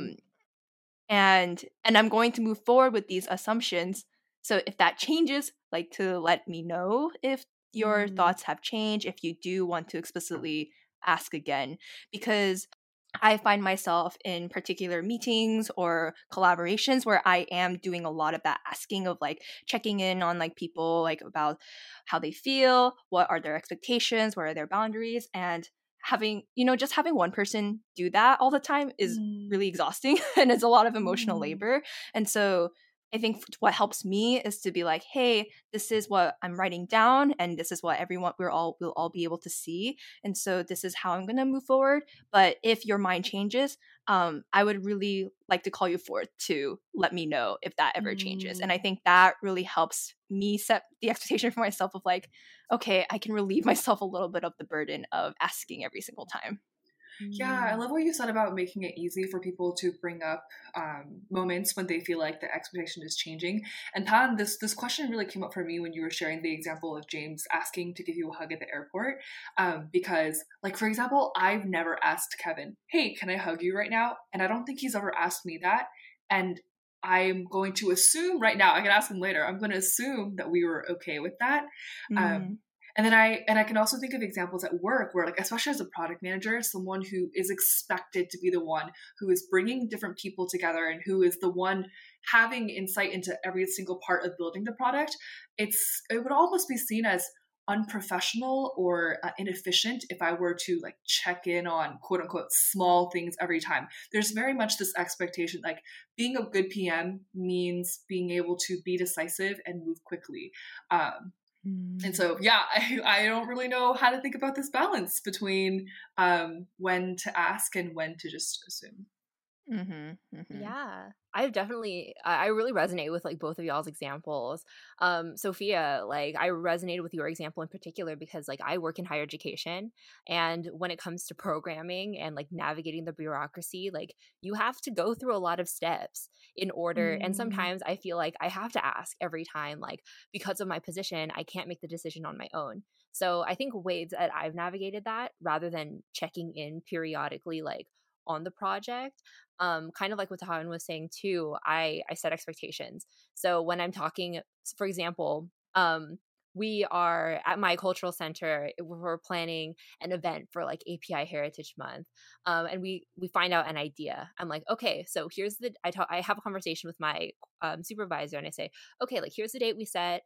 And I'm going to move forward with these assumptions. So if that changes, like to let me know if your thoughts have changed, if you do want to explicitly ask again, because I find myself in particular meetings or collaborations where I am doing a lot of that asking of like checking in on like people, like about how they feel, what are their expectations, what are their boundaries, and having, just having one person do that all the time is really exhausting and it's a lot of emotional labor. And so I think what helps me is to be like, hey, this is what I'm writing down and this is what we'll all be able to see. And so this is how I'm going to move forward. But if your mind changes, I would really like to call you forth to let me know if that ever changes. And I think that really helps me set the expectation for myself of like, okay, I can relieve myself a little bit of the burden of asking every single time. Yeah, I love what you said about making it easy for people to bring up moments when they feel like the expectation is changing. And Tan, this question really came up for me when you were sharing the example of James asking to give you a hug at the airport. Because, like, for example, I've never asked Kevin, hey, can I hug you right now? And I don't think he's ever asked me that. And I'm going to assume right now, I can ask him later, I'm going to assume that we were okay with that. And then I can also think of examples at work where, like, especially as a product manager, someone who is expected to be the one who is bringing different people together and who is the one having insight into every single part of building the product, it would almost be seen as unprofessional or inefficient if I were to like check in on quote unquote small things every time. There's very much this expectation, like being a good PM means being able to be decisive and move quickly. And so, yeah, I don't really know how to think about this balance between when to ask and when to just assume. Yeah, I've definitely, I really resonate with like both of y'all's examples. Sophia, like I resonated with your example in particular because like I work in higher education, and when it comes to programming and like navigating the bureaucracy, like you have to go through a lot of steps in order. And sometimes I feel like I have to ask every time, like because of my position, I can't make the decision on my own. So I think ways that I've navigated that rather than checking in periodically, like on the project, kind of like what Tahan was saying too, I set expectations. So when I'm talking, for example, we are at my cultural center, we're planning an event for like API Heritage Month, and we find out an idea. I'm like, okay, so here's the I have a conversation with my supervisor, and I say, okay, like here's the date we set.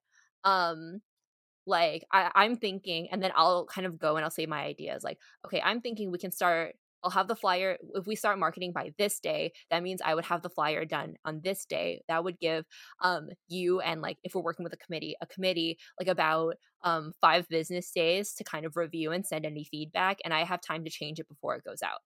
Like I'm thinking, and then I'll kind of go and I'll say my ideas. Like, okay, I'm thinking we can start. I'll have the flyer. If we start marketing by this day, that means I would have the flyer done on this day. That would give you, and like if we're working with a committee like about 5 business days to kind of review and send any feedback, and I have time to change it before it goes out.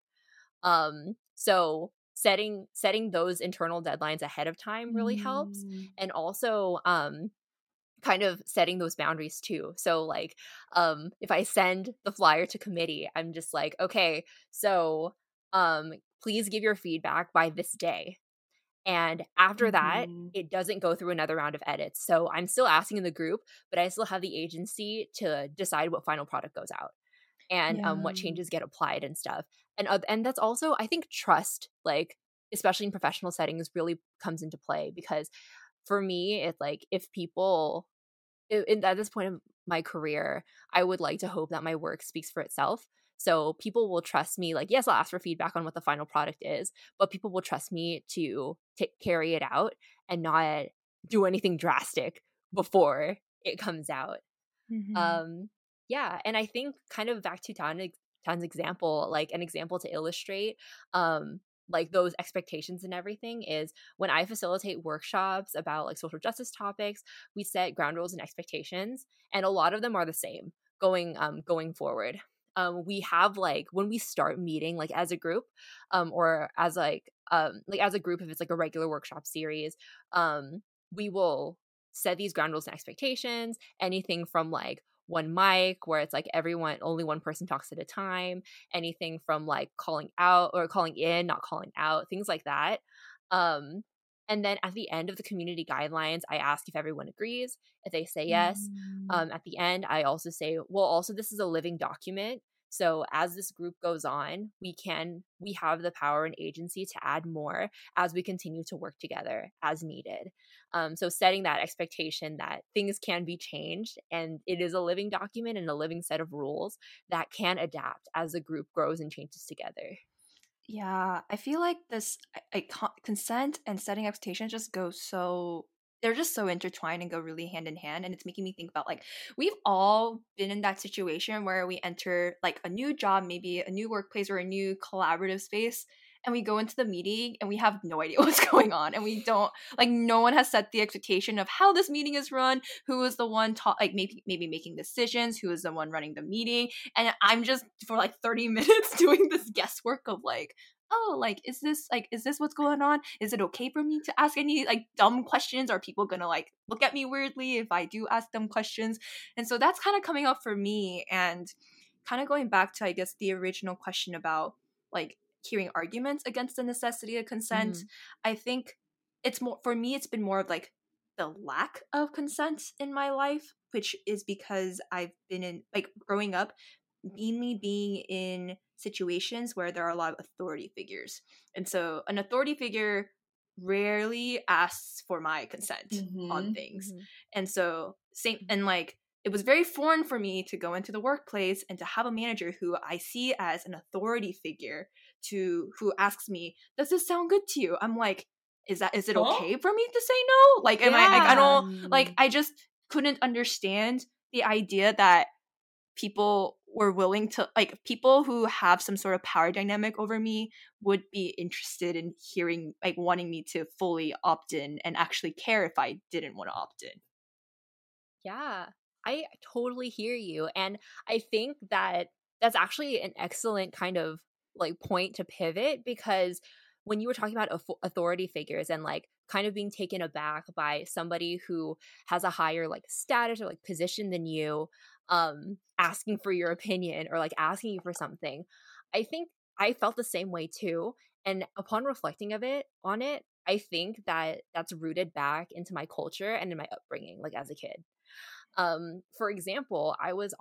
So setting those internal deadlines ahead of time really helps, and also kind of setting those boundaries too. So like if I send the flyer to committee, I'm just like, okay, so please give your feedback by this day. And after that, it doesn't go through another round of edits. So I'm still asking in the group, but I still have the agency to decide what final product goes out and what changes get applied and stuff. And that's also, I think, trust, like especially in professional settings, really comes into play, because for me, it's like if people at this point in my career, I would like to hope that my work speaks for itself. So people will trust me. Like, yes, I'll ask for feedback on what the final product is, but people will trust me to carry it out and not do anything drastic before it comes out. Yeah, and I think kind of back to Tan's example, like an example to illustrate like those expectations and everything is when I facilitate workshops about like social justice topics, we set ground rules and expectations, and a lot of them are the same going forward. We have like when we start meeting like as a group, or as like as a group if it's like a regular workshop series, we will set these ground rules and expectations. Anything from like one mic where it's like everyone, only one person talks at a time, anything from like calling out or calling in, not calling out, things like that. And then at the end of the community guidelines, I ask if everyone agrees. If they say yes, at the end, I also say, well, also this is a living document. So as this group goes on, we have the power and agency to add more as we continue to work together as needed. So setting that expectation that things can be changed, and it is a living document and a living set of rules that can adapt as the group grows and changes together. Yeah, I feel like this consent and setting expectations just go so, they're just so intertwined and go really hand in hand, and it's making me think about like we've all been in that situation where we enter like a new job, maybe a new workplace or a new collaborative space, and we go into the meeting and we have no idea what's going on, and we don't, like, no one has set the expectation of how this meeting is run, who is the one like maybe making decisions, who is the one running the meeting, and I'm just for like 30 minutes doing this guesswork of like, oh, like, is this what's going on? Is it okay for me to ask any like dumb questions? Are people gonna like look at me weirdly if I do ask dumb questions? And so that's kind of coming up for me, and kind of going back to, I guess, the original question about like hearing arguments against the necessity of consent. I think it's more, for me, it's been more of like the lack of consent in my life, which is because I've been in, like, growing up, mainly being in situations where there are a lot of authority figures. And so an authority figure rarely asks for my consent on things. And so same, and like it was very foreign for me to go into the workplace and to have a manager who I see as an authority figure who asks me, does this sound good to you? I'm like, is it okay for me to say no? Like, am I like, I don't, like, I just couldn't understand the idea that people were willing to, like, people who have some sort of power dynamic over me would be interested in hearing, like, wanting me to fully opt in and actually care if I didn't want to opt in. Yeah, I totally hear you. And I think that that's actually an excellent kind of like point to pivot, because when you were talking about authority figures and like kind of being taken aback by somebody who has a higher like status or like position than you, asking for your opinion or like asking you for something, I think I felt the same way too. And upon reflecting on it, I think that that's rooted back into my culture and in my upbringing, like as a kid. For example, I was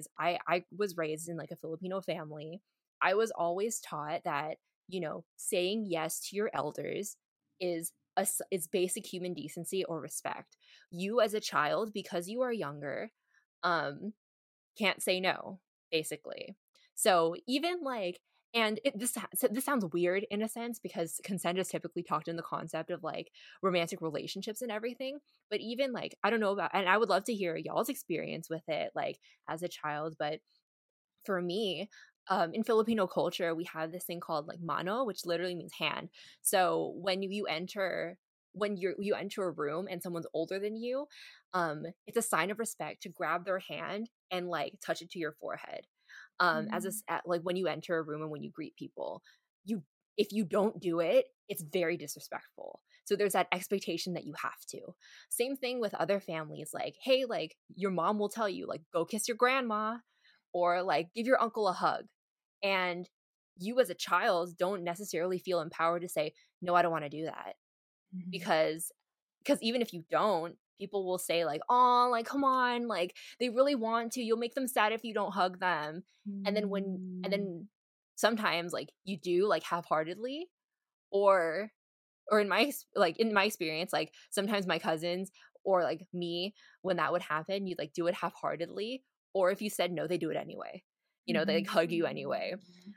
raised in like a Filipino family. I was always taught that, saying yes to your elders is is basic human decency or respect. You as a child, because you are younger, can't say no, basically. So even like, and this sounds weird in a sense because consent is typically talked in the concept of like romantic relationships and everything. But even like, I don't know about, and I would love to hear y'all's experience with it, like as a child. But for me, in Filipino culture, we have this thing called like mano, which literally means hand. So when you enter a room and someone's older than you, it's a sign of respect to grab their hand and like touch it to your forehead. Like when you enter a room and when you greet people, if you don't do it, it's very disrespectful. So there's that expectation that you have to. Same thing with other families, like, hey, like your mom will tell you, like, go kiss your grandma or like give your uncle a hug. And you as a child don't necessarily feel empowered to say, no, I don't want to do that. Because even if you don't, people will say like, oh, like, come on, like they really want to, you'll make them sad if you don't hug them. And then sometimes like you do, like half-heartedly, or in my experience, like sometimes my cousins or like me, when that would happen, you'd like do it half-heartedly, or if you said no, they do it anyway, they like hug you anyway.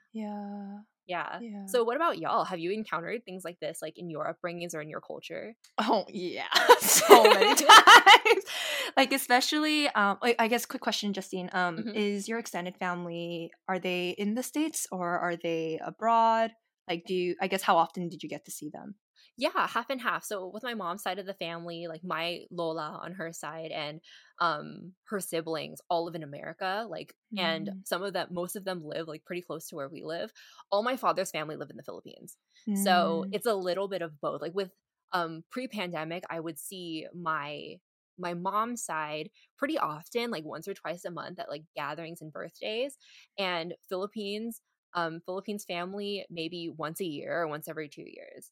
Yeah. So what about y'all? Have you encountered things like this, like in your upbringings or in your culture? Oh yeah, so many times. Like especially, I guess quick question, Justine. Is your extended family, are they in the States or are they abroad? Like, I guess how often did you get to see them? Yeah, half and half. So with my mom's side of the family, like my Lola on her side and her siblings all live in America, like and most of them live like pretty close to where we live. All my father's family live in the Philippines. So it's a little bit of both. Like with pre-pandemic, I would see my mom's side pretty often, like once or twice a month at like gatherings and birthdays, and Philippines family maybe once a year or once every 2 years.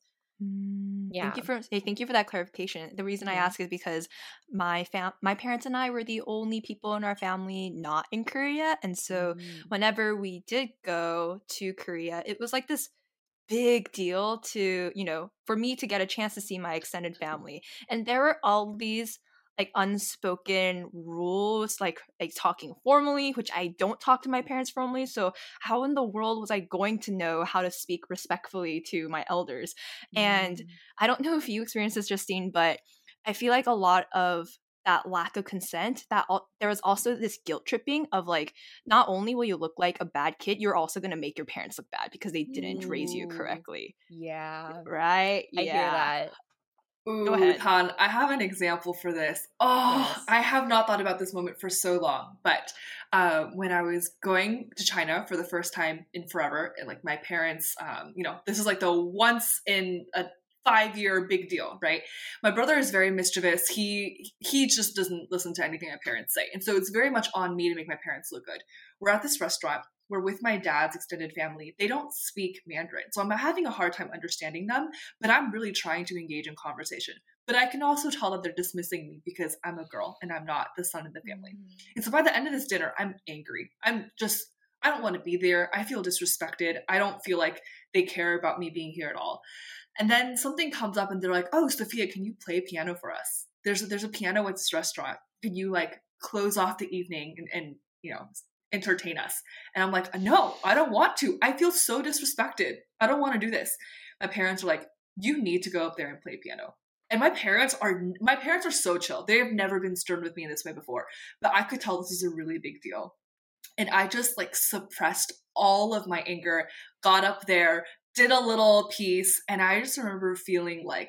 Yeah. Thank you for that clarification. The reason I ask is because my parents and I were the only people in our family not in Korea, and so whenever we did go to Korea, it was like this big deal to, for me to get a chance to see my extended family. And there were all these like unspoken rules, like talking formally, which I don't talk to my parents formally. So how in the world was I going to know how to speak respectfully to my elders? And I don't know if you experienced this, Justine, but I feel like a lot of that lack of consent, there was also this guilt tripping of like, not only will you look like a bad kid, you're also going to make your parents look bad because they didn't raise you correctly. Yeah. Right? I hear that. Ooh, go ahead. Han, I have an example for this. Oh, yes. I have not thought about this moment for so long, but when I was going to China for the first time in forever, and like my parents, this is like the once in a 5-year big deal, right? My brother is very mischievous. He just doesn't listen to anything my parents say. And so it's very much on me to make my parents look good. We're at this restaurant. We're with my dad's extended family. They don't speak Mandarin. So I'm having a hard time understanding them, but I'm really trying to engage in conversation. But I can also tell that they're dismissing me because I'm a girl and I'm not the son of the family. And so by the end of this dinner, I'm angry. I don't want to be there. I feel disrespected. I don't feel like they care about me being here at all. And then something comes up and they're like, oh, Sophia, can you play piano for us? There's a piano at this restaurant. Can you like close off the evening and entertain us? And I'm like, no, I don't want to. I feel so disrespected. I don't want to do this. My parents are like, you need to go up there and play piano. And my parents are so chill. They have never been stern with me in this way before, but I could tell this is a really big deal. And I just like suppressed all of my anger, got up there, did a little piece, and I just remember feeling like,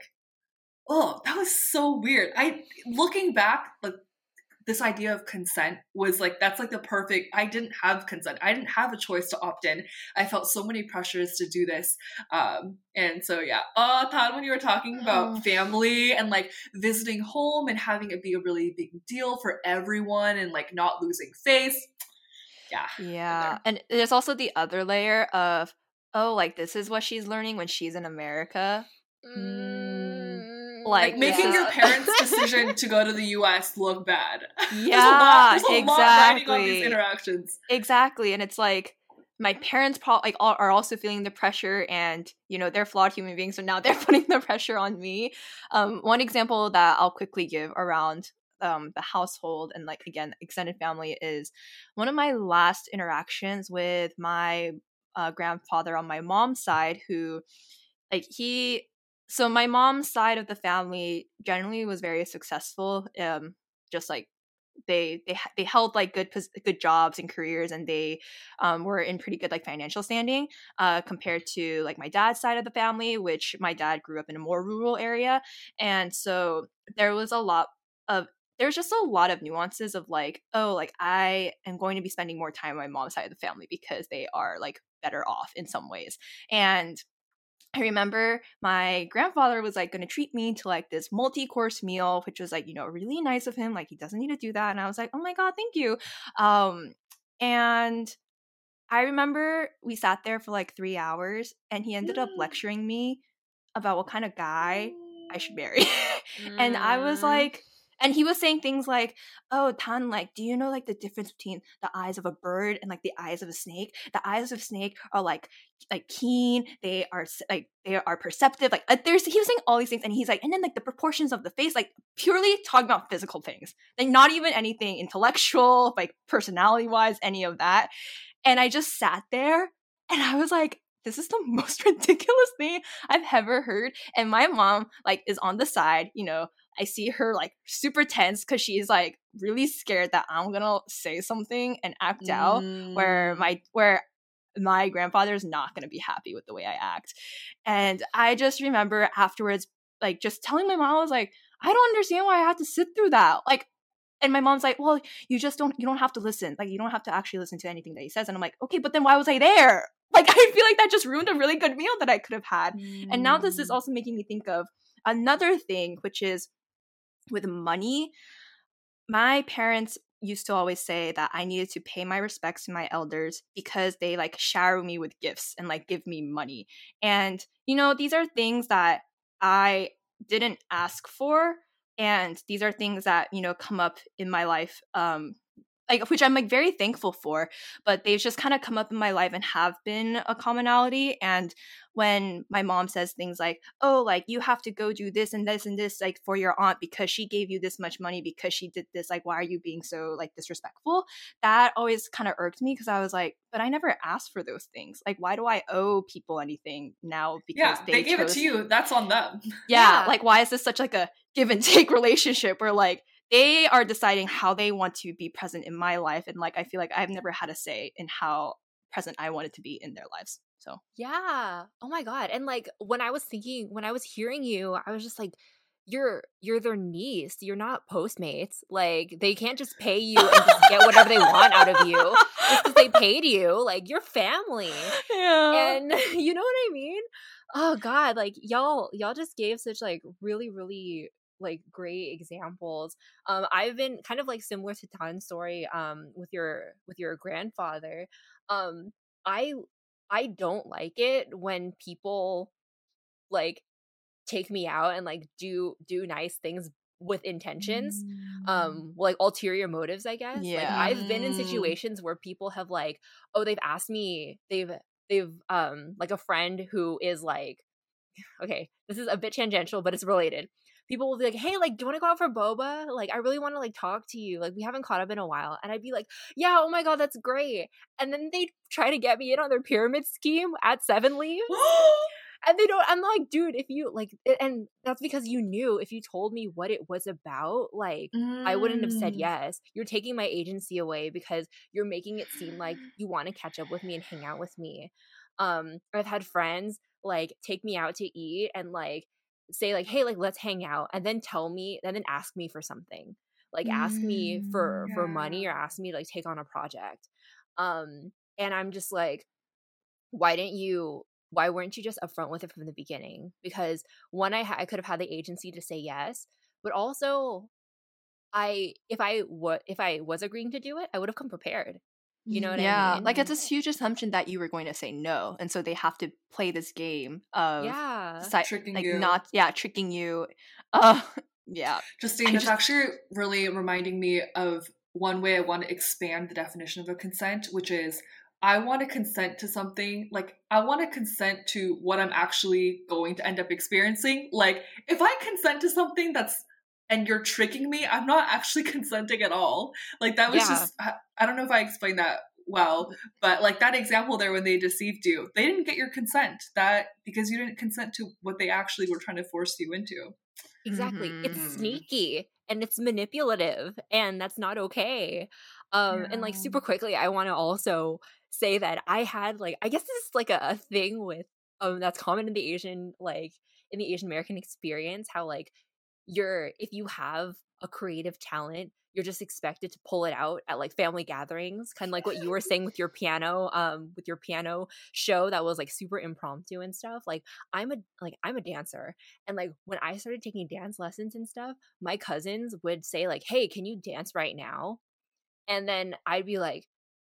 oh, that was so weird. Looking back, like this idea of consent was like, that's like the perfect, I didn't have consent. I didn't have a choice to opt in. I felt so many pressures to do this. And so, yeah. Tan, when you were talking about family and like visiting home and having it be a really big deal for everyone and like not losing face. Yeah. Yeah. And there's also the other layer of, oh, like this is what she's learning when she's in America. Like making your parents' decision to go to the US look bad. Yeah, there's a lot riding on these interactions. Exactly. And it's like my parents are also feeling the pressure, and they're flawed human beings, so now they're putting the pressure on me. One example that I'll quickly give around the household and like again extended family is one of my last interactions with my grandfather on my mom's side, who like he so my mom's side of the family generally was very successful, just like they held like good jobs and careers, and they were in pretty good like financial standing compared to like my dad's side of the family, which my dad grew up in a more rural area. And so there's just a lot of nuances of like, oh, like I am going to be spending more time on my mom's side of the family because they are like better off in some ways. And I remember my grandfather was like going to treat me to like this multi-course meal, which was like, really nice of him. Like he doesn't need to do that. And I was like, oh my God, thank you. And I remember we sat there for like 3 hours and he ended up lecturing me about what kind of guy I should marry. And I was like, and he was saying things like, oh, Tan, like, do you know like the difference between the eyes of a bird and like the eyes of a snake? The eyes of a snake are like keen. They are perceptive. Like he was saying all these things, and he's like, and then like the proportions of the face, like purely talking about physical things, like not even anything intellectual, like personality wise, any of that. And I just sat there and I was like, this is the most ridiculous thing I've ever heard. And my mom like is on the side, I see her like super tense because she's like really scared that I'm gonna say something and act out where my grandfather is not gonna be happy with the way I act. And I just remember afterwards, like just telling my mom, I was like, I don't understand why I had to sit through that. Like, and my mom's like, well, you don't have to listen. Like, you don't have to actually listen to anything that he says. And I'm like, okay, but then why was I there? Like, I feel like that just ruined a really good meal that I could have had. And now this is also making me think of another thing, which is with money. My parents used to always say that I needed to pay my respects to my elders because they like shower me with gifts and like give me money. And, these are things that I didn't ask for. And these are things that, come up in my life, like which I'm like very thankful for, but they've just kind of come up in my life and have been a commonality. And when my mom says things like, oh, like you have to go do this and this and this like for your aunt because she gave you this much money because she did this, like why are you being so like disrespectful? That always kind of irked me because I was like, but I never asked for those things. Like why do I owe people anything now because they gave it to you? That's on them. Yeah, like why is this such like a give and take relationship where like they are deciding how they want to be present in my life, and like I feel like I've never had a say in how present I wanted to be in their lives. So yeah, oh my God. And like when I was hearing you, I was just like, you're their niece, you're not Postmates. Like they can't just pay you and just get whatever they want out of you just because they paid you. Like you're family. Yeah. And you know what I mean? Oh God, like y'all just gave such like really, really like great examples. I've been kind of like similar to Tan's story with your grandfather. I don't like it when people like take me out and like do nice things with intentions, like ulterior motives, I guess. Yeah. Like I've been in situations where people have like, oh, they've asked me, they've like a friend who is like, okay, this is a bit tangential, but it's related. People will be like, hey, like, do you want to go out for boba? Like, I really want to like talk to you. Like, we haven't caught up in a while. And I'd be like, yeah, oh my God, that's great. And then they try to get me in on their pyramid scheme at 7 Leaves. And they don't, I'm like, dude, if you like, and that's because you knew if you told me what it was about, like, I wouldn't have said yes. You're taking my agency away because you're making it seem like you want to catch up with me and hang out with me. I've had friends like take me out to eat and like say like, hey, like let's hang out, and then ask me for something, like ask me for money or ask me to like take on a project. And I'm just like, why weren't you just upfront with it from the beginning? Because one, I could have had the agency to say yes, but also if I was agreeing to do it, I would have come prepared. You know what I mean? Like it's this huge assumption that you were going to say no, and so they have to play this game of tricking like you. Tricking you. Yeah. Justine, it's actually really reminding me of one way I want to expand the definition of a consent, which is I want to consent to something, like I want to consent to what I'm actually going to end up experiencing. Like if I consent to something that's and you're tricking me, I'm not actually consenting at all. Like, that was just, I don't know if I explained that well, but like that example there, when they deceived you, they didn't get your consent, that because you didn't consent to what they actually were trying to force you into. Exactly. It's sneaky and it's manipulative, and that's not okay. And like super quickly, I want to also say that I had like, I guess this is like a thing with that's common in the Asian, like in the Asian American experience, how like if you have a creative talent, you're just expected to pull it out at like family gatherings, kind of like what you were saying with your piano show that was like super impromptu and stuff. Like I'm a dancer, and like when I started taking dance lessons and stuff, my cousins would say like, "Hey, can you dance right now?" And then I'd be like,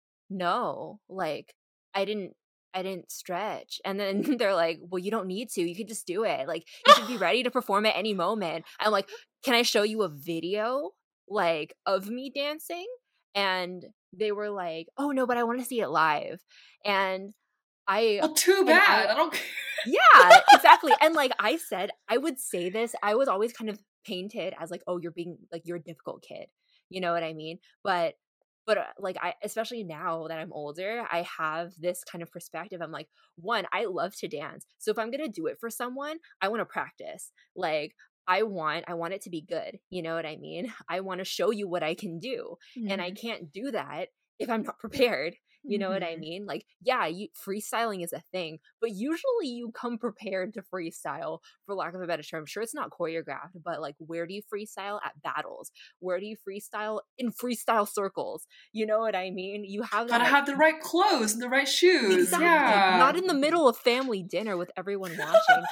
"No, like I didn't stretch." And then they're like, "Well, you don't need to. You could just do it. Like you should be ready to perform at any moment." I'm like, "Can I show you a video like of me dancing?" And they were like, "Oh no, but I want to see it live." And well, too bad. I don't care. Yeah, exactly. And like I said, I would say this. I was always kind of painted as like, "Oh, you're a difficult kid." You know what I mean? But like I, especially now that I'm older, I have this kind of perspective. I'm like, one, I love to dance. So if I'm going to do it for someone, I want to practice. Like I want it to be good. You know what I mean? I want to show you what I can do. And I can't do that if I'm not prepared. You know what I mean? Like, yeah, freestyling is a thing, but usually you come prepared to freestyle, for lack of a better term. Sure, it's not choreographed, but like, where do you freestyle? At battles. Where do you freestyle? In freestyle circles. You know what I mean? You have gotta have the right clothes and the right shoes. Exactly. Yeah. Not in the middle of family dinner with everyone watching.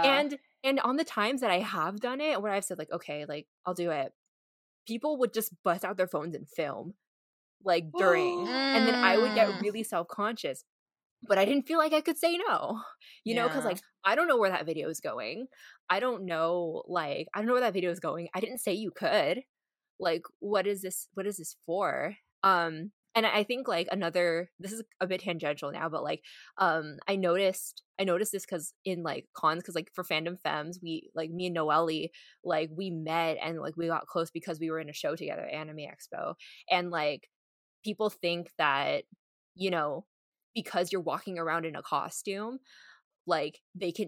And on the times that I have done it, where I've said like, okay, like I'll do it, people would just bust out their phones and film. Like during, and then I would get really self-conscious, but I didn't feel like I could say no, you know, because like I don't know where that video is going. I don't know where that video is going. I didn't say you could. Like, what is this for? And I think like this is a bit tangential now, but like I noticed this because in like cons, because like for Fandom Femmes, we like, me and Noelle, like we met and like we got close because we were in a show together, Anime Expo, and like people think that, you know, because you're walking around in a costume, like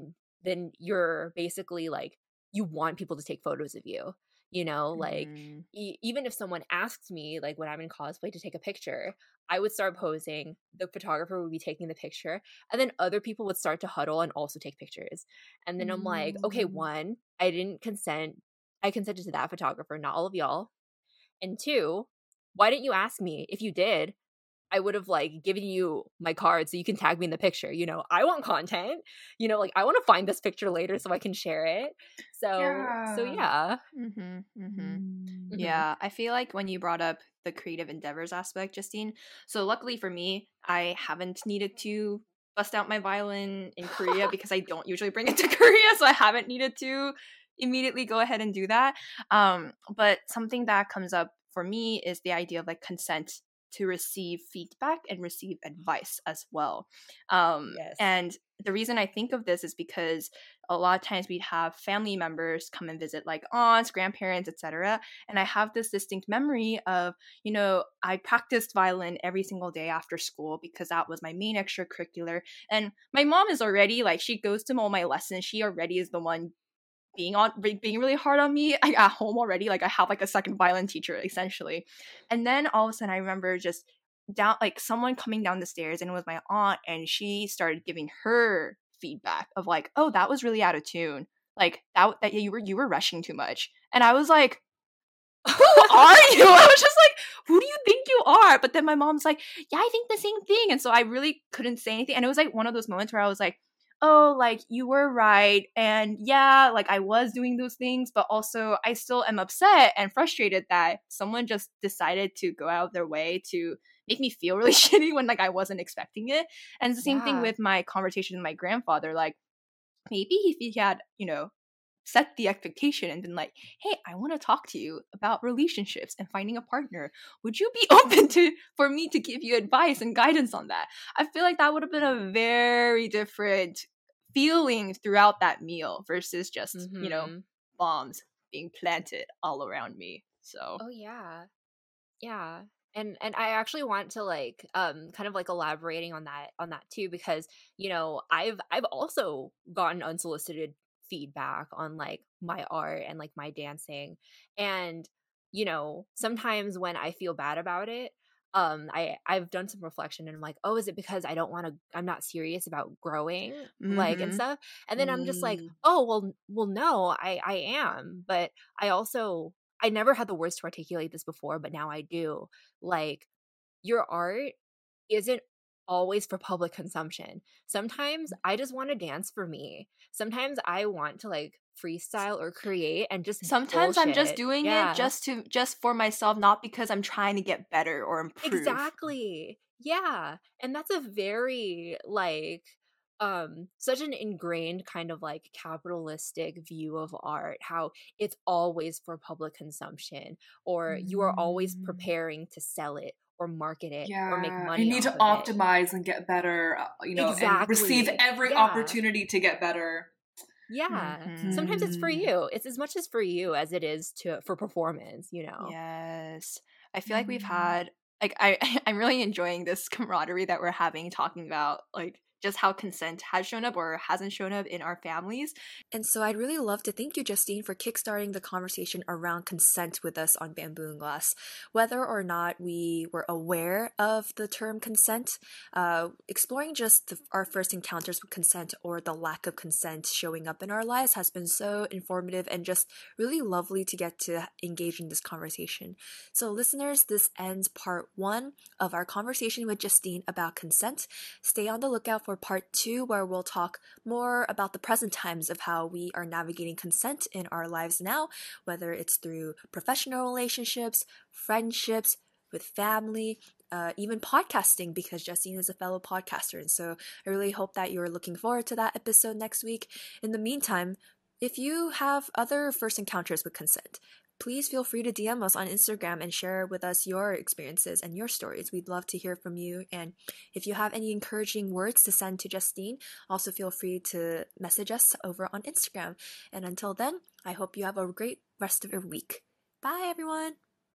then you're basically like, you want people to take photos of you, you know, like even if someone asks me like when I'm in cosplay to take a picture, I would start posing, the photographer would be taking the picture, and then other people would start to huddle and also take pictures. And then I'm like, okay, one, I didn't consent. I consented to that photographer, not all of y'all. And two, why didn't you ask me? If you did, I would have like given you my card so you can tag me in the picture. You know, I want content. You know, like I want to find this picture later so I can share it. So yeah. Yeah, I feel like when you brought up the creative endeavors aspect, Justine, so luckily for me, I haven't needed to bust out my violin in Korea because I don't usually bring it to Korea, so I haven't needed to immediately go ahead and do that. But something that comes up for me is the idea of like consent to receive feedback and receive advice as well. And the reason I think of this is because a lot of times we'd have family members come and visit, like aunts, grandparents, etc. And I have this distinct memory of, you know, I practiced violin every single day after school because that was my main extracurricular. And my mom is already like, she goes to all my lessons. She already is the one being really hard on me at home already. Like I have like a second violin teacher essentially. And then all of a sudden I remember just someone coming down the stairs, and it was my aunt, and she started giving her feedback of like, oh, that was really out of tune. Like that you were rushing too much. And I was like, who are you? I was just like, who do you think you are? But then my mom's like, yeah, I think the same thing. And so I really couldn't say anything. And it was like one of those moments where I was like, oh, like you were right. And yeah, like I was doing those things, but also I still am upset and frustrated that someone just decided to go out of their way to make me feel really shitty when like I wasn't expecting it. And it's the same thing with my conversation with my grandfather. Like maybe if he had, you know, set the expectation and been like, hey, I want to talk to you about relationships and finding a partner. Would you be open for me to give you advice and guidance on that? I feel like that would have been a very different feeling throughout that meal versus just, you know, moms being planted all around me. So Oh yeah. Yeah. And I actually want to like kind of like elaborating on that too, because I've also gotten unsolicited feedback on like my art and like my dancing. And sometimes when I feel bad about it, I've done some reflection and I'm like, oh, is it because I'm not serious about growing like and mm-hmm. stuff? And then I'm just like, Mm. oh, well no, I am. But I never had the words to articulate this before, but now I do. Like, your art isn't always for public consumption. Sometimes I just want to dance for me. Sometimes I want to like freestyle or create and just Sometimes I'm just bullshit. doing it Yeah. just for myself, not because I'm trying to get better or improve. Exactly. Yeah. And that's a very like such an ingrained kind of like capitalistic view of art, how it's always for public consumption, or you are always Mm. preparing to sell it or market it or make Yeah, you money need off to of it. optimize and get better, and receive Exactly. every Yeah. opportunity to get better. Yeah. Sometimes it's for Mm-hmm. you. It's as much as for you as it is for performance. Yes. I feel like we've Mm. had like I I'm really enjoying this camaraderie that we're having talking about like just how consent has shown up or hasn't shown up in our families. And so I'd really love to thank you, Justine, for kickstarting the conversation around consent with us on Bamboo and Glass. Whether or not we were aware of the term consent, exploring just our first encounters with consent or the lack of consent showing up in our lives has been so informative and just really lovely to get to engage in this conversation. So, listeners, this ends part 1 of our conversation with Justine about consent. Stay on the lookout for part 2, where we'll talk more about the present times of how we are navigating consent in our lives now, whether it's through professional relationships, friendships, with family, even podcasting, because Justine is a fellow podcaster. And so I really hope that you're looking forward to that episode next week. In the meantime, if you have other first encounters with consent, please feel free to DM us on Instagram and share with us your experiences and your stories. We'd love to hear from you. And if you have any encouraging words to send to Justine, also feel free to message us over on Instagram. And until then, I hope you have a great rest of your week. Bye, everyone.